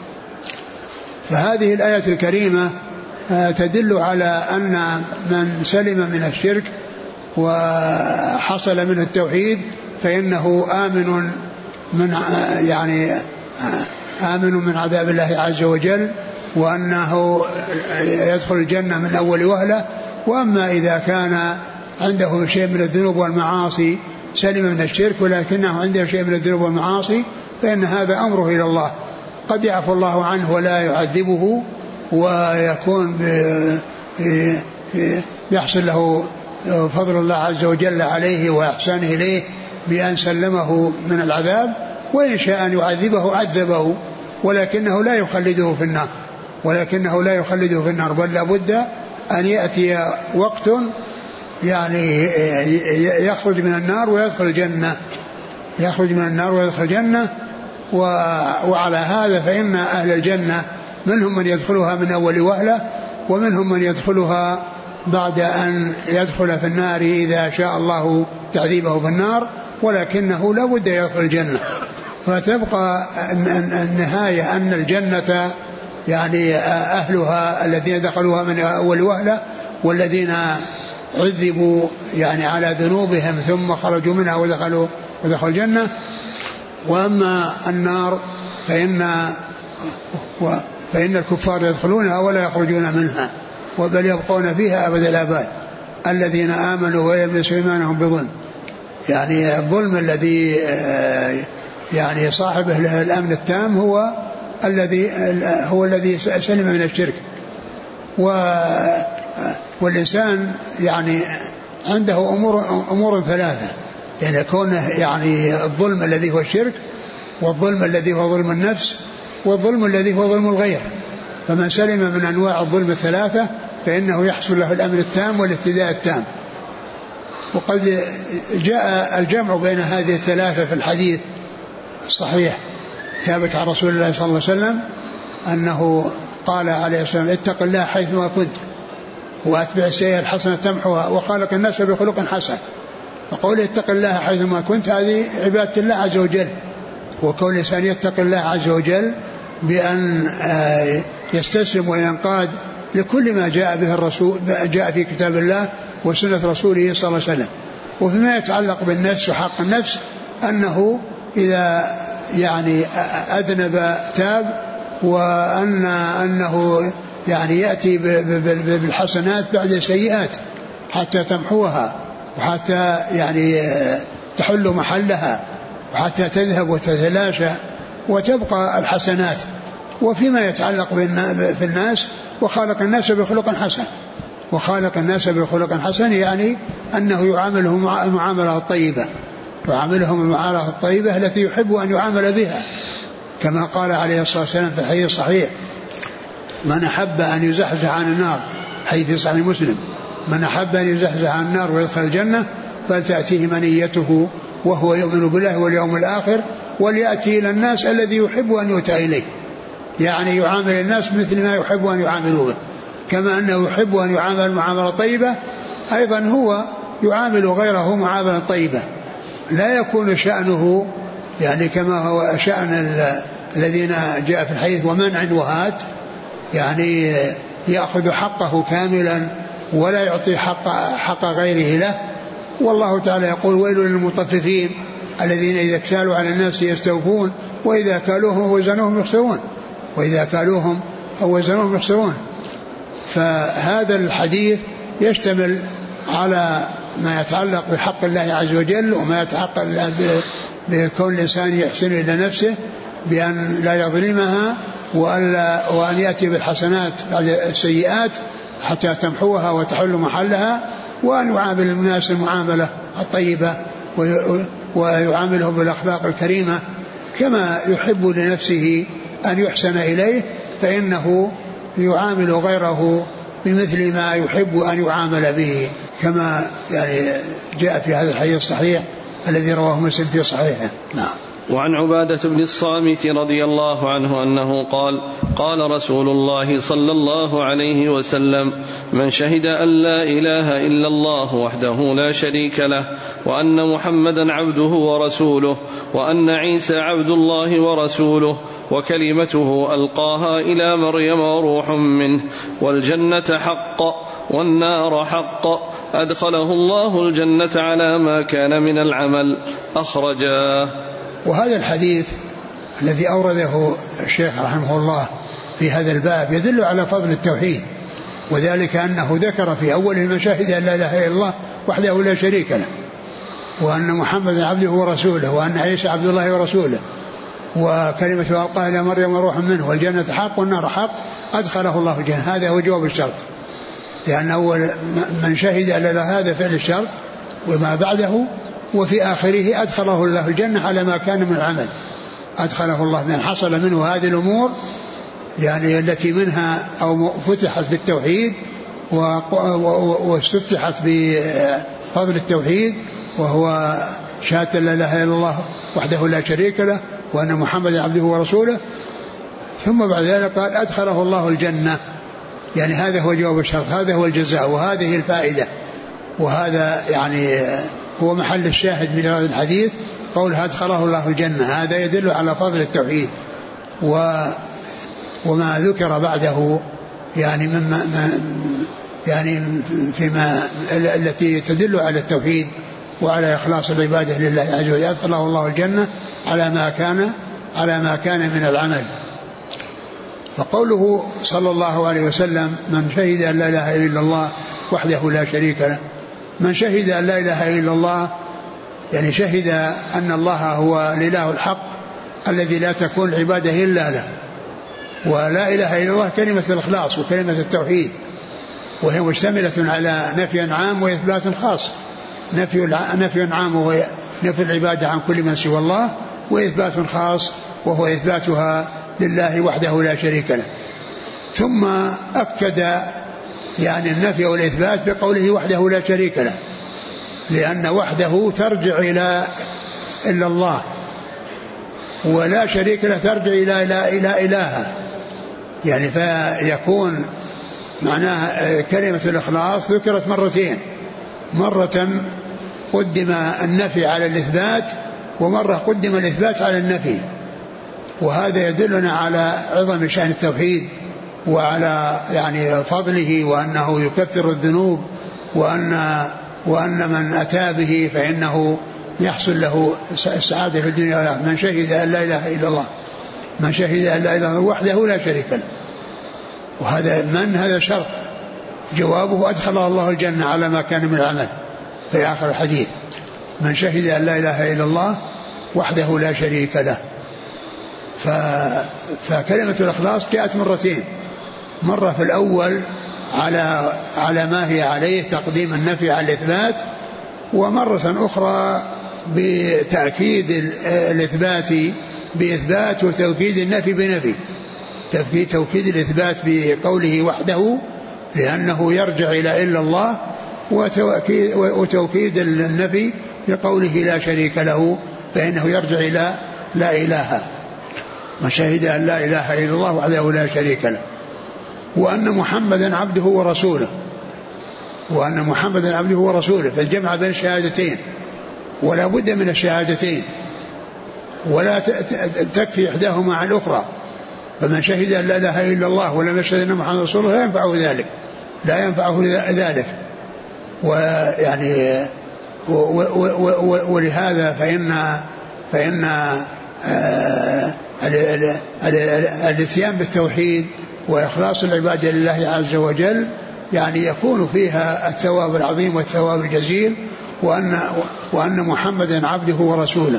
فهذه الآية الكريمة تدل على أن من سلم من الشرك وحصل منه التوحيد فإنه آمن من يعني آمن من عذاب الله عز وجل، وأنه يدخل الجنة من أول وهلة. وأما إذا كان عنده شيء من الذنوب والمعاصي سلم من الشرك ولكنه عنده شيء من الذنوب والمعاصي فإن هذا أمره إلى الله، قد يعفو الله عنه ولا يعذبه، ويكون يحصل له فضل الله عز وجل عليه وإحسانه إليه بأن سلمه من العذاب، وإن شاء أن يعذبه عذبه، ولكنه لا يخلده في النار ولكنه لا يخلده في النار بل لابد أن يأتي وقت يعني يخرج من النار ويدخل الجنة يخرج من النار ويدخل الجنة. وعلى هذا فإن أهل الجنة منهم من يدخلها من أول وهلة، ومنهم من يدخلها بعد أن يدخل في النار إذا شاء الله تعذيبه في النار، ولكنه لا بد يدخل الجنة. فتبقى النهاية أن الجنة يعني أهلها الذين دخلوها من أول وهلة، والذين عذبوا يعني على ذنوبهم ثم خرجوا منها ودخلوا ودخلوا الجنة. وأما النار فإن فإن الكفار يدخلونها ولا يخرجون منها، وبل يبقون فيها أبد الآباد. الذين آمنوا ويلبسوا إيمانهم بظلم، يعني الظلم الذي يعني صاحبه الأمن التام هو الذي هو الذي سلم من الشرك. والإنسان يعني عنده أمور أمور ثلاثة، يعني كونه يعني الظلم الذي هو الشرك، والظلم الذي هو ظلم النفس، والظلم الذي هو ظلم الغير. فمن سلم من أنواع الظلم الثلاثة فإنه يحصل له الأمن التام والاهتداء التام. وقد جاء الجمع بين هذه الثلاثة في الحديث الصحيح ثابت عن رسول الله صلى الله عليه وسلم أنه قال عليه السلام: اتق الله حيثما كنت وأتبع السيئة الحسنة تمحوها وخالق الناس بخلق حسن. فقول اتق الله حيثما كنت هذه عبادة الله عز وجل، وكون الإنسان يتق الله عز وجل بأن يستسلم وينقاد لكل ما جاء به الرسول جاء في كتاب الله وسنة رسوله صلى الله عليه وسلم. وفيما يتعلق بالنفس وحق النفس أنه إذا يعني أذنب تاب، وأن أنه يعني يأتي بالحسنات بعد السيئات حتى تمحوها وحتى يعني تحل محلها وحتى تذهب وتتلاشى وتبقى الحسنات. وفيما يتعلق في الناس وخالق الناس بخلق حسن، وخالق الناس بخلق حسن يعني أنه يعاملهم المعاملة الطيبة، يعاملهم المعاملة الطيبة التي يحب أن يعامل بها، كما قال عليه الصلاة والسلام في الحديث الصحيح: من أحب أن يزحزح عن النار، حديث في صحيح مسلم: من أحب أن يزحزح عن النار ويدخل الجنة فلتأتيه منيته وهو يؤمن بالله واليوم الآخر وليأتي إلى الناس الذي يحب أن يؤتى إليه. يعني يعامل الناس مثل ما يحب أن يعاملوا به، كما أنه يحب أن يعامل معاملة طيبة أيضا هو يعامل غيره معاملة طيبة. لا يكون شأنه يعني كما هو شأن الذين جاء في الحديث: ومنع وهات، يعني يأخذ حقه كاملا ولا يعطي حق, حق غيره له. والله تعالى يقول: ويل للمطففين الذين إذا اكتالوا على الناس يستوفون وإذا كالوهم وزنوهم يخسرون وإذا كالوهم أو وزنوهم يخسرون. فهذا الحديث يشتمل على ما يتعلق بحق الله عز وجل، وما يتعلق بكون الإنسان يحسن إلى نفسه بأن لا يظلمها، وأن يأتي بالحسنات بعد السيئات حتى تمحوها وتحل محلها. وأن يعامل الناس المعاملة الطيبة ويعاملهم بالأخلاق الكريمة كما يحب لنفسه أن يحسن إليه، فإنه يعامل غيره بمثل ما يحب أن يعامل به، كما يعني جاء في هذا الحديث الصحيح الذي رواه مسلم في صحيحه. نعم. وعن عبادة بن الصامت رضي الله عنه أنه قال قال رسول الله صلى الله عليه وسلم: من شهد أن لا إله إلا الله وحده لا شريك له وأن محمدا عبده ورسوله وأن عيسى عبد الله ورسوله وكلمته ألقاها إلى مريم وروح منه والجنة حق والنار حق أدخله الله الجنة على ما كان من العمل، أخرجاه. وهذا الحديث الذي أورده الشيخ رحمه الله في هذا الباب يدل على فضل التوحيد، وذلك أنه ذكر في أوله من شهد أن لا إله إلا الله وحده لا شريك له وأن محمدا عبده ورسوله وأن عيسى عبد الله ورسوله وكلمة ألقاها إلى مريم وروح منه والجنة حق والنار حق أدخله الله الجنة. هذا هو جواب الشرط، لأن أول من شهد أن لا هذا فعل الشرط وما بعده، وفي آخره أدخله الله الجنة على ما كان من العمل. أدخله الله من حصل منه هذه الأمور يعني التي منها أو فتحت بالتوحيد واستفتحت بفضل التوحيد، وهو شهادة لا إله إلا الله وحده لا شريك له وأن محمد عبده ورسوله، ثم بعد ذلك قال أدخله الله الجنة. يعني هذا هو جواب الشرط، هذا هو الجزاء وهذه الفائدة، وهذا يعني هو محل الشاهد من هذا الحديث، قولها أدخله الله الجنة. هذا يدل على فضل التوحيد و وما ذكر بعده يعني مما يعني فيما التي تدل على التوحيد وعلى إخلاص العبادة لله عز وجل. أدخله الله الجنة على ما كان على ما كان من العمل. فقوله صلى الله عليه وسلم: من شهد أن لا إله إلا الله وحده لا شريك له. من شهد أن لا إله إلا الله يعني شهد أن الله هو الإله الحق الذي لا تكون العبادة إلا له، ولا إله إلا الله كلمة الإخلاص وكلمة التوحيد، وهي مشتملة على نفي عام وإثبات خاص. نفي نفي عام وهو نفي العبادة عن كل من سوى الله، وإثبات خاص وهو إثباتها لله وحده لا شريك له. ثم أكد يعني النفي والإثبات بقوله وحده لا شريك له، لأن وحده ترجع إلى إلا الله، ولا شريك له ترجع إلى إلى إلى إله، يعني فيكون معناها كلمة الإخلاص ذكرت مرتين، مرة قدم النفي على الإثبات ومرة قدم الإثبات على النفي، وهذا يدلنا على عظم شأن التوحيد وعلى يعني فضله، وأنه يكفر الذنوب، وأن وأن من أتى به فإنه يحصل له السعادة في الدنيا والآخرة. من شهد أن لا إله إلا الله من شهد أن لا إله إلا الله وحده لا شريك له. وهذا من هذا شرط، جوابه أدخله الله الجنة على ما كان من العمل في آخر الحديث. من شهد أن لا إله إلا الله وحده لا شريك له. ف... فكلمة الإخلاص جاءت مرتين، مرة في الأول على على ما هي عليه تقديم النفي على الإثبات، ومرة أخرى بتأكيد الإثبات بإثبات وتوكيد النفي بنفي. توكيد الإثبات بقوله وحده لأنه يرجع إلى إلا الله، وتوكيد النفي بقوله لا شريك له فإنه يرجع إلى لا إله. من شهد أن لا إله إلا الله وحده لا شريك له وأن محمدا عبده ورسوله وأن محمدا عبده ورسوله، فالجمع بين الشهادتين، ولا بد من الشهادتين، ولا تكفي إحداهما عن الأخرى. فمن شهد أن لا إله إلا الله ولم يشهد أن محمدا رسول الله لا ينفعه ذلك لا ينفعه ذلك ويعني ولهذا فإن فإن الاتيان بالتوحيد وإخلاص العبادة لله عز وجل يعني يكون فيها الثواب العظيم والثواب الجزيل، وأن وأن محمدا عبده ورسوله.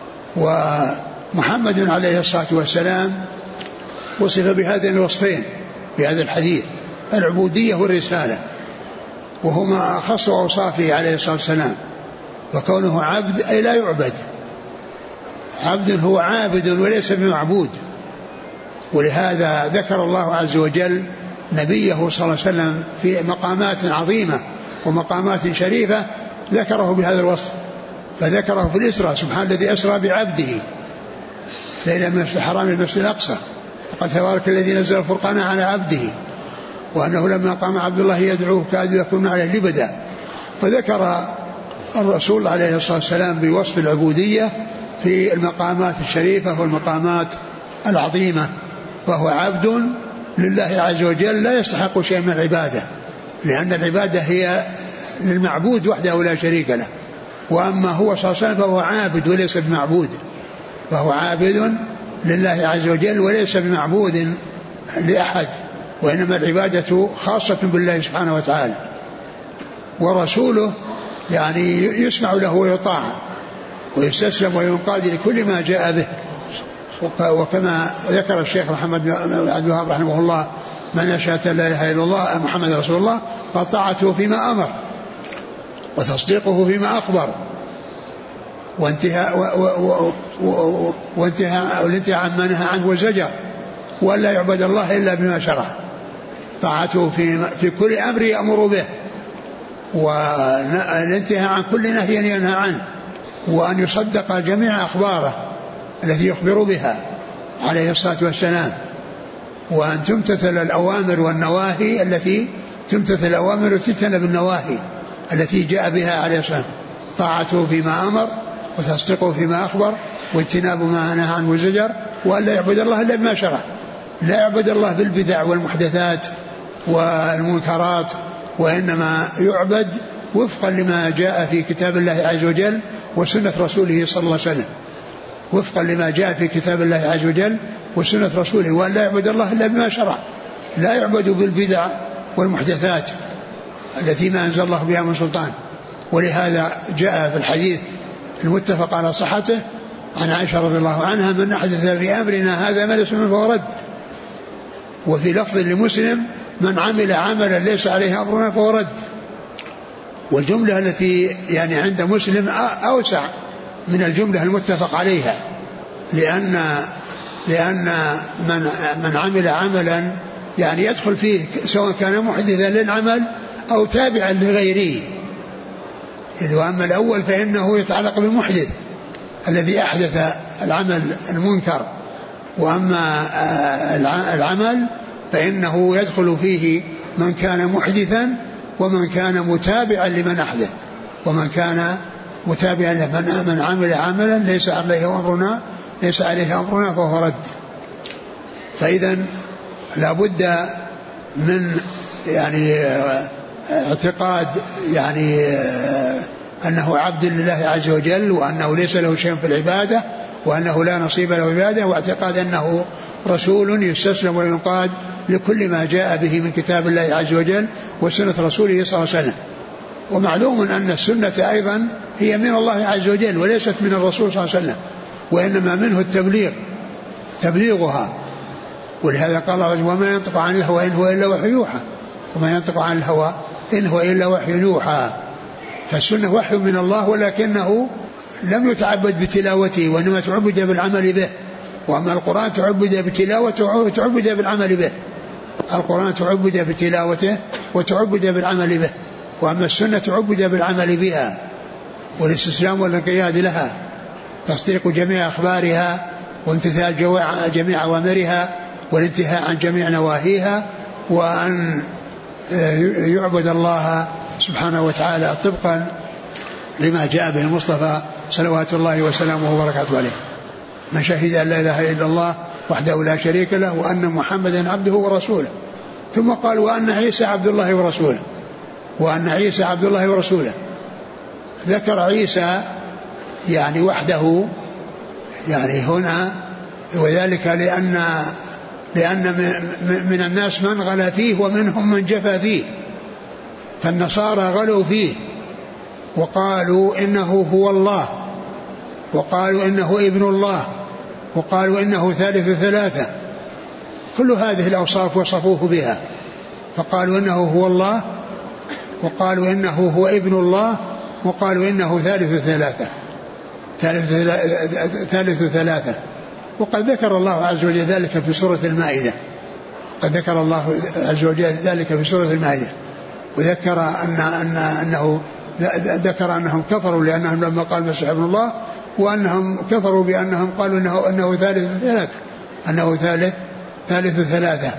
ومحمد عليه الصلاة والسلام وصف بهذين الوصفين في هذا الحديث: العبودية والرسالة. وهما أخص أوصافه عليه الصلاة والسلام. وكونه عبد أي لا يعبد، عبد هو عابد وليس بمعبود. ولهذا ذكر الله عز وجل نبيه صلى الله عليه وسلم في مقامات عظيمة ومقامات شريفة ذكره بهذا الوصف، فذكره في الإسراء: سبحان الذي أسرى بعبده ليلا من الحرام إلى المسجد الأقصى، وقد تبارك الذي نزل الفرقان على عبده، وأنه لما قام عبد الله يدعوه كادوا يكون عليه لبدا. فذكر الرسول عليه الصلاة والسلام بوصف العبودية في المقامات الشريفة والمقامات العظيمة، وهو عبد لله عز وجل لا يستحق شيء من العبادة، لأن العبادة هي للمعبود وحده لا شريك له. وأما هو صلى الله عليه وسلم فهو عابد وليس بمعبود، فهو عابد لله عز وجل وليس بمعبود لأحد، وإنما العبادة خاصة بالله سبحانه وتعالى. ورسوله يعني يسمع له ويطاع ويستسلم وينقاد لكل ما جاء به. وكما ذكر الشيخ محمد بن عبد الوهاب رحمه الله: من يشهد لا اله الا الله محمد رسول الله فطاعته فيما امر وتصديقه فيما اخبر وانتهاء وانتهاء والانتهاء عما نهى عنه وزجر، ولا يعبد الله الا بما شرع. طاعته في في كل امر يامر به، والانتهاء عن كل نهي ينهى عنه، وان يصدق جميع اخباره التي يخبر بها عليه الصلاة والسلام، وأن تمتثل الأوامر والنواهي التي تمتثل الأوامر وتجتنب النواهي التي جاء بها عليه الصلاة والسلام. طاعته فيما أمر وتصديقه فيما أخبر واجتناب ما نهى عنه وزجر، وأن لا يعبد الله إلا بما شرع. لا يعبد الله بالبدع والمحدثات والمنكرات، وإنما يعبد وفقا لما جاء في كتاب الله عز وجل وسنة رسوله صلى الله عليه وسلم، وفقا لما جاء في كتاب الله عز وجل وسنة رسوله، وأن لا يعبد الله إلا بما شرع. لا يعبد بالبدع والمحدثات التي ما أنزل الله بها من سلطان. ولهذا جاء في الحديث المتفق على صحته عن عائشة رضي الله عنها: من أحدث في أمرنا هذا ما ليس منه فهو رد. وفي لفظ لمسلم: من عمل عملا ليس عليه أمرنا فهو رد. والجملة التي يعني عند مسلم أوسع من الجملة المتفق عليها، لأن لأن من من عمل عملا يعني يدخل فيه سواء كان محدثا للعمل أو تابعا لغيره. وأما الأول فإنه يتعلق بالمحدث الذي أحدث العمل المنكر، وأما العمل فإنه يدخل فيه من كان محدثا ومن كان متابعا لمن أحدث، ومن كان متابعا لمن من عمل عملا ليس عليه أمرنا ليس عليه أمرنا فهو رد. فإذا لا بد من يعني اعتقاد يعني أنه عبد لله عز وجل، وأنه ليس له شيء في العبادة، وأنه لا نصيب له في العبادة، واعتقاد أنه رسول يستسلم وينقاد لكل ما جاء به من كتاب الله عز وجل وسنة رسوله صلى الله عليه وسلم. ومعلوم أن السنة أيضا هي من الله عز وجل وليست من الرسول صلى الله عليه وسلم، وإنما منه التبليغ تبليغها. ولهذا قال الله: وما ينطق عن الهوى إن هو إلا وحي يوحى، وما ينطق عن الهوى إن هو إلا وحي يوحى. فالسنة وحي من الله، ولكنه لم يتعبد بتلاوته، وإنما تعبد بالعمل به. وأما القرآن تعبد بتلاوته وتعبد بالعمل به. القرآن تعبد بتلاوته وتعبد بالعمل به، وأما السنة تعبد بالعمل بها والاستسلام والانقياد لها، تصديق جميع أخبارها وامتثال جميع أوامرها والانتهاء عن جميع نواهيها، وأن يعبد الله سبحانه وتعالى طبقا لما جاء به المصطفى صلوات الله وسلامه وبركاته عليه. من شهد أن لا إله إلا الله وحده لا شريك له وأن محمدا عبده ورسوله. ثم قال: وأن عيسى عبد الله ورسوله، وأن عيسى عبد الله ورسوله. ذكر عيسى يعني وحده يعني هنا، وذلك لأن لأن من الناس من غلا فيه ومنهم من جفى فيه. فالنصارى غلوا فيه وقالوا إنه هو الله، وقالوا إنه ابن الله، وقالوا إنه ثالث ثلاثة. كل هذه الأوصاف وصفوه بها، فقالوا إنه هو الله وقالوا إنه هو ابن الله، وقالوا إنه ثالث ثلاثة ثالث ثالث ثلاثة وقد ذكر الله عز وجل ذلك في سورة المائدة قد ذكر الله عز وجل ذلك في سورة المائدة وذكر أن أن أنه ذكر أنهم كفروا لأنهم لما قال المسيح ابن الله، وأنهم كفروا بأنهم قالوا إنه أنه ثالث ثلاثة أنه ثالث ثالث ثلاثة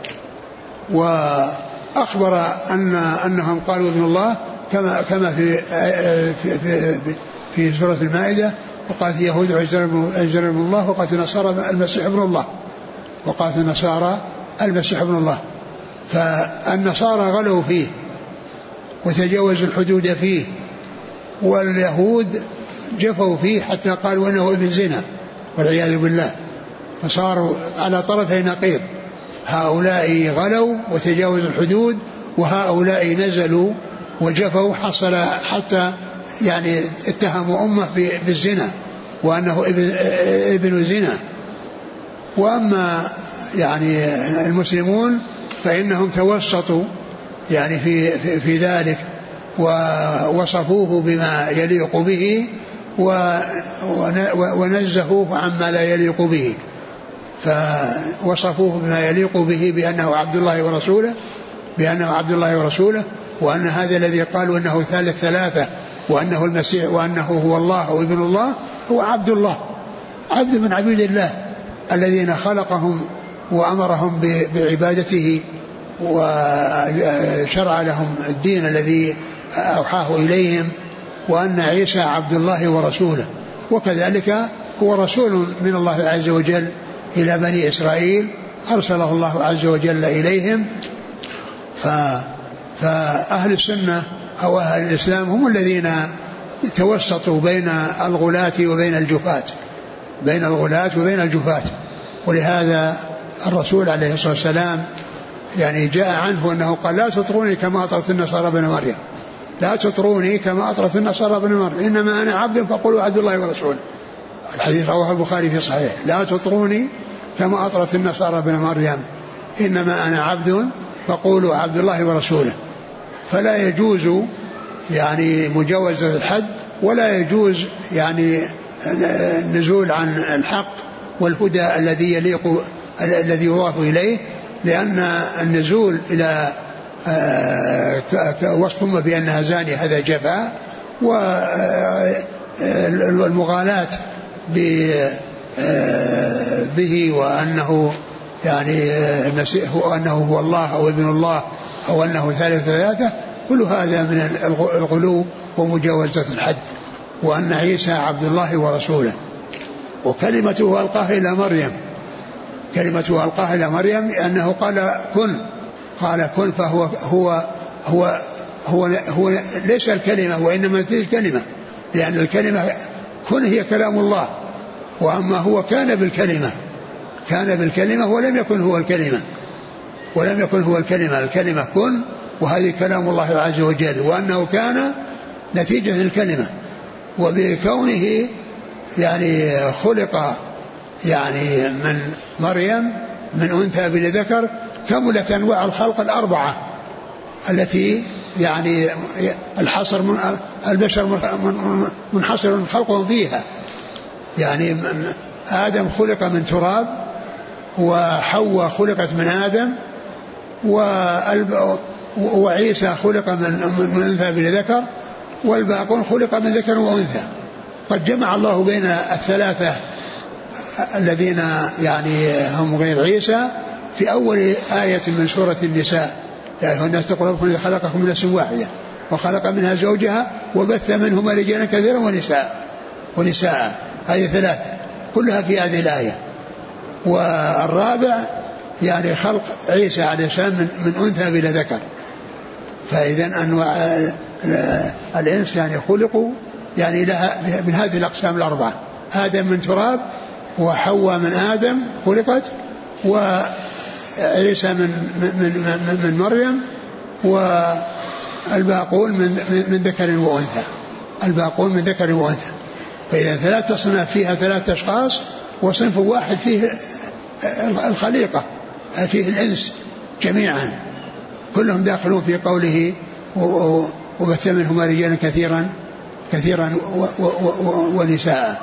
وأخبر أن أنهم قالوا ابن الله كما كما في في في, في سورة المائدة وقالت اليهود عزير ابن الله وقالت النصارى المسيح ابن الله وقالت النصارى المسيح ابن الله. فالنصارى غلوا فيه وتجاوزوا الحدود فيه، واليهود جفوا فيه حتى قالوا انه ابن زنا والعياذ بالله، فصاروا على طرفي نقيض، هؤلاء غلوا وتجاوزوا الحدود وهؤلاء نزلوا وجفوا، حصل حتى يعني اتهموا أمه بالزنا وأنه ابن, ابن زنا. وأما يعني المسلمون فإنهم توسطوا يعني في, في, في ذلك ووصفوه بما يليق به ونزهوه عما لا يليق به، فوصفوه بما يليق به بأنه عبد الله ورسوله بأنه عبد الله ورسوله وأن هذا الذي قالوا أنه ثالث ثلاثة وأنه المسيح وأنه هو الله وابن الله هو عبد الله، عبد من عبيد الله الذين خلقهم وأمرهم بعبادته وشرع لهم الدين الذي أوحاه إليهم، وأن عيسى عبد الله ورسوله، وكذلك هو رسول من الله عز وجل إلى بني إسرائيل أرسله الله عز وجل إليهم. فأهل السنة أو أهل الإسلام هم الذين توسطوا بين الغلاة وبين الجفاة بين الغلاة وبين الجفاة ولهذا الرسول عليه الصلاة والسلام يعني جاء عنه أنه قال لا تطروني كما أطرت النصارى بن مريم لا تطروني كما أطرت النصارى بن مريم إنما أنا عبد فقولوا عبد الله ورسوله. الحديث رواه البخاري في صحيح لا تطروني كما أطرت النصارى بن مريم إنما أنا عبد فقولوا عبد الله ورسوله. فلا يجوز يعني مجاوزة الحد ولا يجوز يعني النزول عن الحق والهدى الذي يليق الذي يضاف إليه، لأن النزول إلى وصفهم بأنها زانية هذا جفاء، والمغالاة به وأنه يعني المسيح وأنه هو الله أو ابن الله أو أنه ثالث ثلاثة كل هذا من الغلو ومجاوزة الحد. وأن عيسى عبد الله ورسوله وكلمته ألقاها إلى مريم كلمته ألقاها إلى مريم أنه قال كن قال كن فهو هو هو هو, هو ليس الكلمة وإنما هي الكلمة، لأن الكلمة كن هي كلام الله، وأما هو كان بالكلمة كان بالكلمة ولم يكن هو الكلمة ولم يكن هو الكلمة الكلمة كن وهذه كلام الله عز وجل، وأنه كان نتيجة الكلمة، وبكونه يعني خلق يعني من مريم من أنثى بلا ذكر كملت أنواع الخلق الأربعة التي يعني الحصر من البشر منحصر خلقهم فيها. يعني آدم خلق من تراب، وحواء خلقت من آدم، وعيسى خلق من أنثى بلا ذكر، والباقون خلق من ذكر وأنثى. قد جمع الله بين الثلاثة الذين يعني هم غير عيسى في أول آية من سورة النساء يا أيها الناس اتقوا ربكم الذي خلقكم من نفس واحدة وخلق منها زوجها وبث منهما رجالا كثيرا ونساء ونساء هذه ثلاثة كلها في هذه الآية. والرابع يعني خلق عيسى عليه السلام من, من أنثى بلا ذكر. فإذا أنواع الإنس يعني خلقوا يعني لها من هذه الأقسام الأربعة، آدم من تراب، وحواء من آدم خلقت، وعيسى من, من, من, من مريم، والباقون من, من ذكر وأنثى الباقون من ذكر وأنثى. فإذا ثلاث أصناف فيها ثلاثة أشخاص، وصنف واحد فيه الخليقة فيه الإنس جميعا كلهم داخلون في قوله وبث منهما رجالا كثيرا كثيرا ونساء.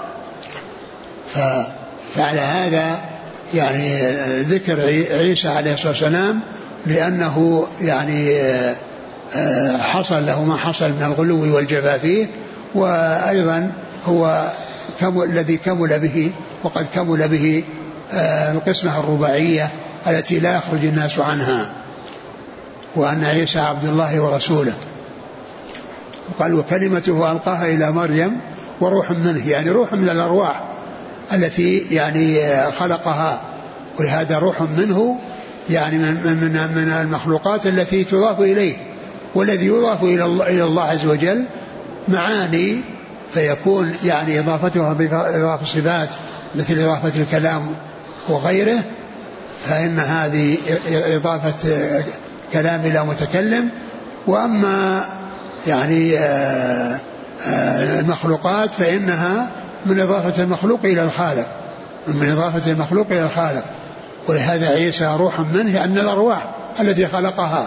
فعلى هذا يعني ذكر عيسى عليه الصلاة والسلام لأنه يعني حصل له ما حصل من الغلو والجفاء فيه، وأيضا هو كمل الذي كمل به، وقد كمل به القسمة الرباعية التي لا يخرج الناس عنها، وأن عيسى عبد الله ورسوله. وقال وكلمته ألقاها إلى مريم وروح منه، يعني روح من الأرواح التي يعني خلقها، ولهذا روح منه يعني من, من, من المخلوقات التي تضاف إليه، والذي يضاف إلى الله, إلى الله عز وجل معاني، فيكون يعني إضافتها بإضافة صفات مثل إضافة الكلام وغيره، فإن هذه إضافة كلام إلى متكلم. وأما يعني المخلوقات فإنها من إضافة المخلوق إلى الخالق، من إضافة المخلوق إلى الخالق. ولهذا عيسى روح منه، يعني الأرواح التي خلقها.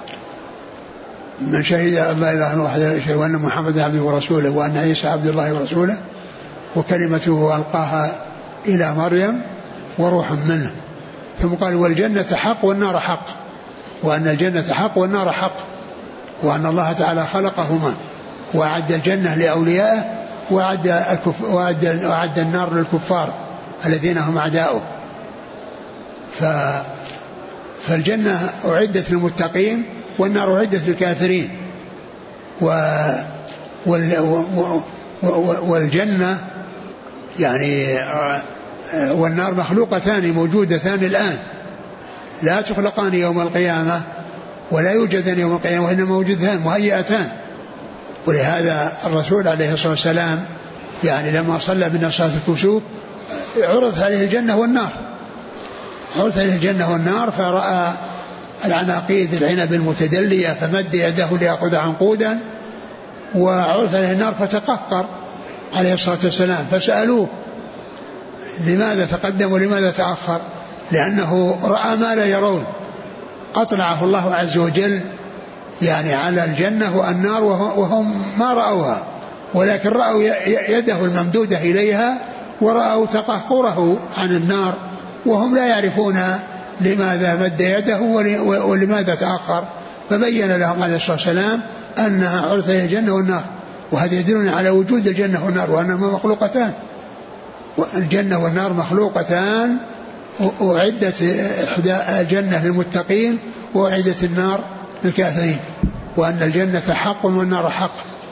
من شهد أن لا إله إلا الله وأن محمدا عبده ورسوله وأن عيسى عبد الله ورسوله وكلمته ألقاها إلى مريم وروح منه. ثم قال والجنة حق والنار حق، وأن الجنة حق والنار حق، وأن الله تعالى خلقهما وأعد الجنة لأوليائه وأعد, الكف وأعد, وأعد النار للكفار الذين هم أعداؤه. ف فالجنة أعدت للمتقين والنار أعدت للكافرين. و وال والجنة يعني والنار مخلوقتان موجودتان الآن، لا تخلقان يوم القيامة ولا يوجدان يوم القيامة، وإنما موجودتان مهيئتان. ولهذا الرسول عليه الصلاة والسلام يعني لما صلى بنا صلاة الكسوف عرضت عليه الجنة والنار، عرضت عليه الجنة والنار، فرأى العناقيد العنب المتدلية فمد يده ليأخذ عنقودا، وعرضت عليه النار فتقهقر عليه الصلاة والسلام. فسألوه لماذا تقدم ولماذا تأخر؟ لأنه رأى ما لا يرون. أطلعه الله عز وجل يعني على الجنة والنار وهم ما رأوها، ولكن رأوا يده الممدودة إليها، ورأوا تقهقره عن النار، وهم لا يعرفون لماذا مد يده ولماذا تأخر. فبين لهم عليه الصلاة والسلام أنها عرضت إلى الجنة والنار، وهذا يدلنا على وجود الجنة والنار وأنهما مخلوقتان. الجنة والنار مخلوقتان، وأعدت الجنة للمتقين وأعدت النار للكافرين، وأن الجنة حق والنار حق.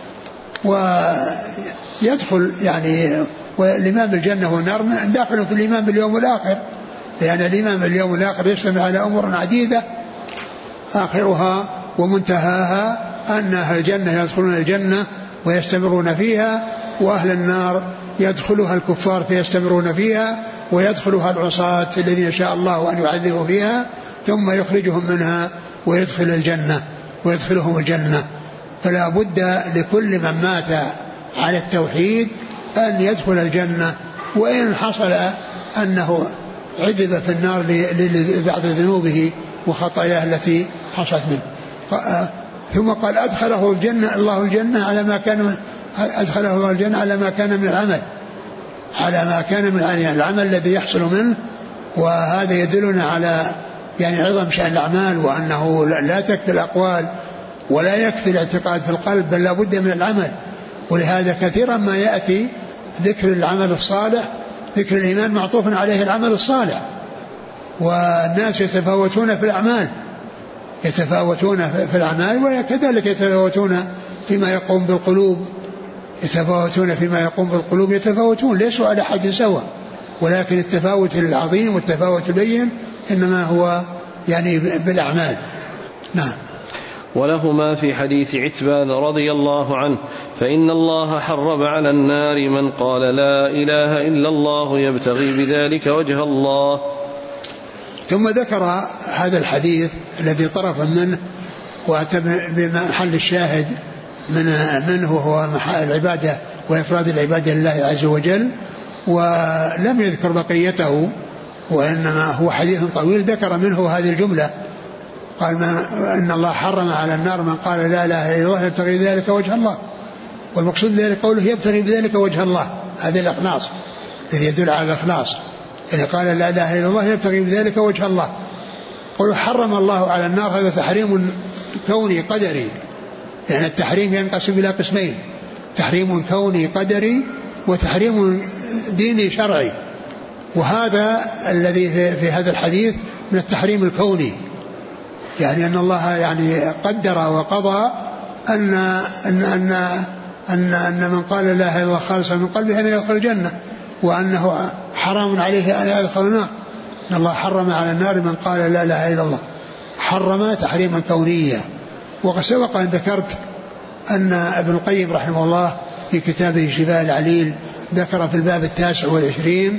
ويدخل يعني والإيمان بالجنة والنار داخل في الإيمان باليوم الآخر، لأن الإيمان باليوم الآخر يشتمل على أمور عديدة آخرها ومنتهاها أن أهل الجنة يدخلون الجنة ويستمرون فيها، وأهل النار يدخلها الكفار فيستمرون فيها، ويدخلها العصاة الذين شاء الله أن يعذبوا فيها ثم يخرجهم منها ويدخل الجنة ويدخلهم الجنة. فلا بد لكل من مات على التوحيد أن يدخل الجنة، وإن حصل أنه عذب في النار بعد ذنوبه وخطاياه التي حصلت منه. ثم قال أدخله الجنة الله الجنة على ما كان أدخله الله الجنة على ما كان من العمل، على ما كان من يعني العمل الذي يحصل منه. وهذا يدلنا على يعني عظم شأن الأعمال، وأنه لا تكفي الأقوال ولا يكفي الاعتقاد في القلب، بل لا بد من العمل. ولهذا كثيرا ما يأتي ذكر العمل الصالح، ذكر الإيمان معطوف عليه العمل الصالح. والناس يتفاوتون في الأعمال، يتفاوتون في الأعمال وكذلك يتفاوتون فيما يقوم بالقلوب، يتفاوتون فيما يقوم بالقلوب يتفاوتون، ليسوا على حد سواء، ولكن التفاوت العظيم والتفاوت البين إنما هو يعني بالأعمال. نعم. ولهما في حديث عتبان رضي الله عنه فإن الله حرم على النار من قال لا إله إلا الله يبتغي بذلك وجه الله. ثم ذكر هذا الحديث الذي طرف منه وأتى بمحل الشاهد من منه هو العبادة وإفراد العبادة لله عز وجل، ولم يذكر بقيته، وإنما هو حديث طويل ذكر منه هذه الجملة قال ما إن الله حرم على النار من قال لا إله إلا الله يبتغي بذلك وجه الله، والمقصود ذلك قوله يبتغي بذلك وجه الله، هذا الإخلاص الذي يدل على الإخلاص، يعني قال لا إله إلا الله يبتغي بذلك وجه الله. قوله حرم الله على النار هذا تحريم كوني قدري، يعني التحريم ينقسم إلى قسمين، تحريم كوني قدري وتحريم ديني شرعي، وهذا الذي في هذا الحديث من التحريم الكوني، يعني أن الله يعني قدر وقضى أن أن أن أن, أن من قال لا إله إلا الله خالصا من قلبه أن يدخل الجنة، وأنه حرام عليه أن يدخل النار، أن الله حرم على النار من قال لا إله إلا الله، حرم تحريما كونيا. وقد سبق أن ذكرت أن ابن القيم رحمه الله في كتابه شفاء العليل ذكر في الباب التاسع والعشرين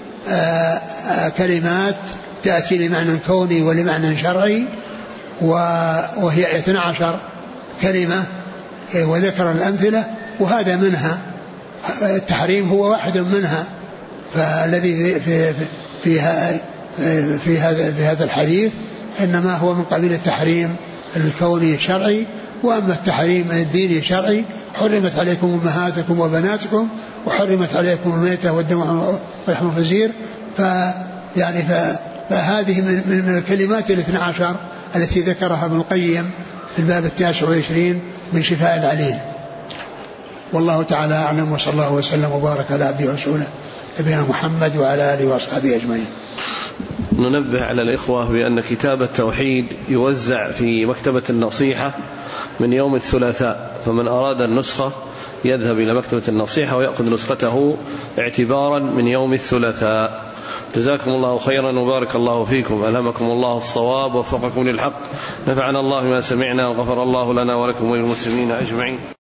كلمات تأتي لمعنى كوني ولمعنى شرعي، وهي اثنتا عشرة كلمة، وذكر الأمثلة، وهذا منها التحريم هو واحد منها. فالذي في في في هذا في هذا الحديث إنما هو من قبيل التحريم الكوني الشرعي. وأما التحريم الديني الشرعي حرمت عليكم أمهاتكم وبناتكم وحرمت عليكم الميتة والدم ولحم الخنزير، فيعني فهذه من, من الكلمات الاثنى عشر التي ذكرها ابن القيم في الباب التاسع والعشرين من شفاء العليل. والله تعالى أعلم، وصلى الله وسلم وبارك على عبده ورسوله نبينا محمد وعلى آله وأصحابه أجمعين. ننبه على الإخوة بأن كتاب التوحيد يوزع في مكتبة النصيحة من يوم الثلاثاء، فمن أراد النسخة يذهب إلى مكتبة النصيحة ويأخذ نسخته اعتبارا من يوم الثلاثاء. جزاكم الله خيرا وبارك الله فيكم، ألهمكم الله الصواب ووفقكم للحق، نفعنا الله ما سمعنا وغفر الله لنا ولكم وللمسلمين أجمعين.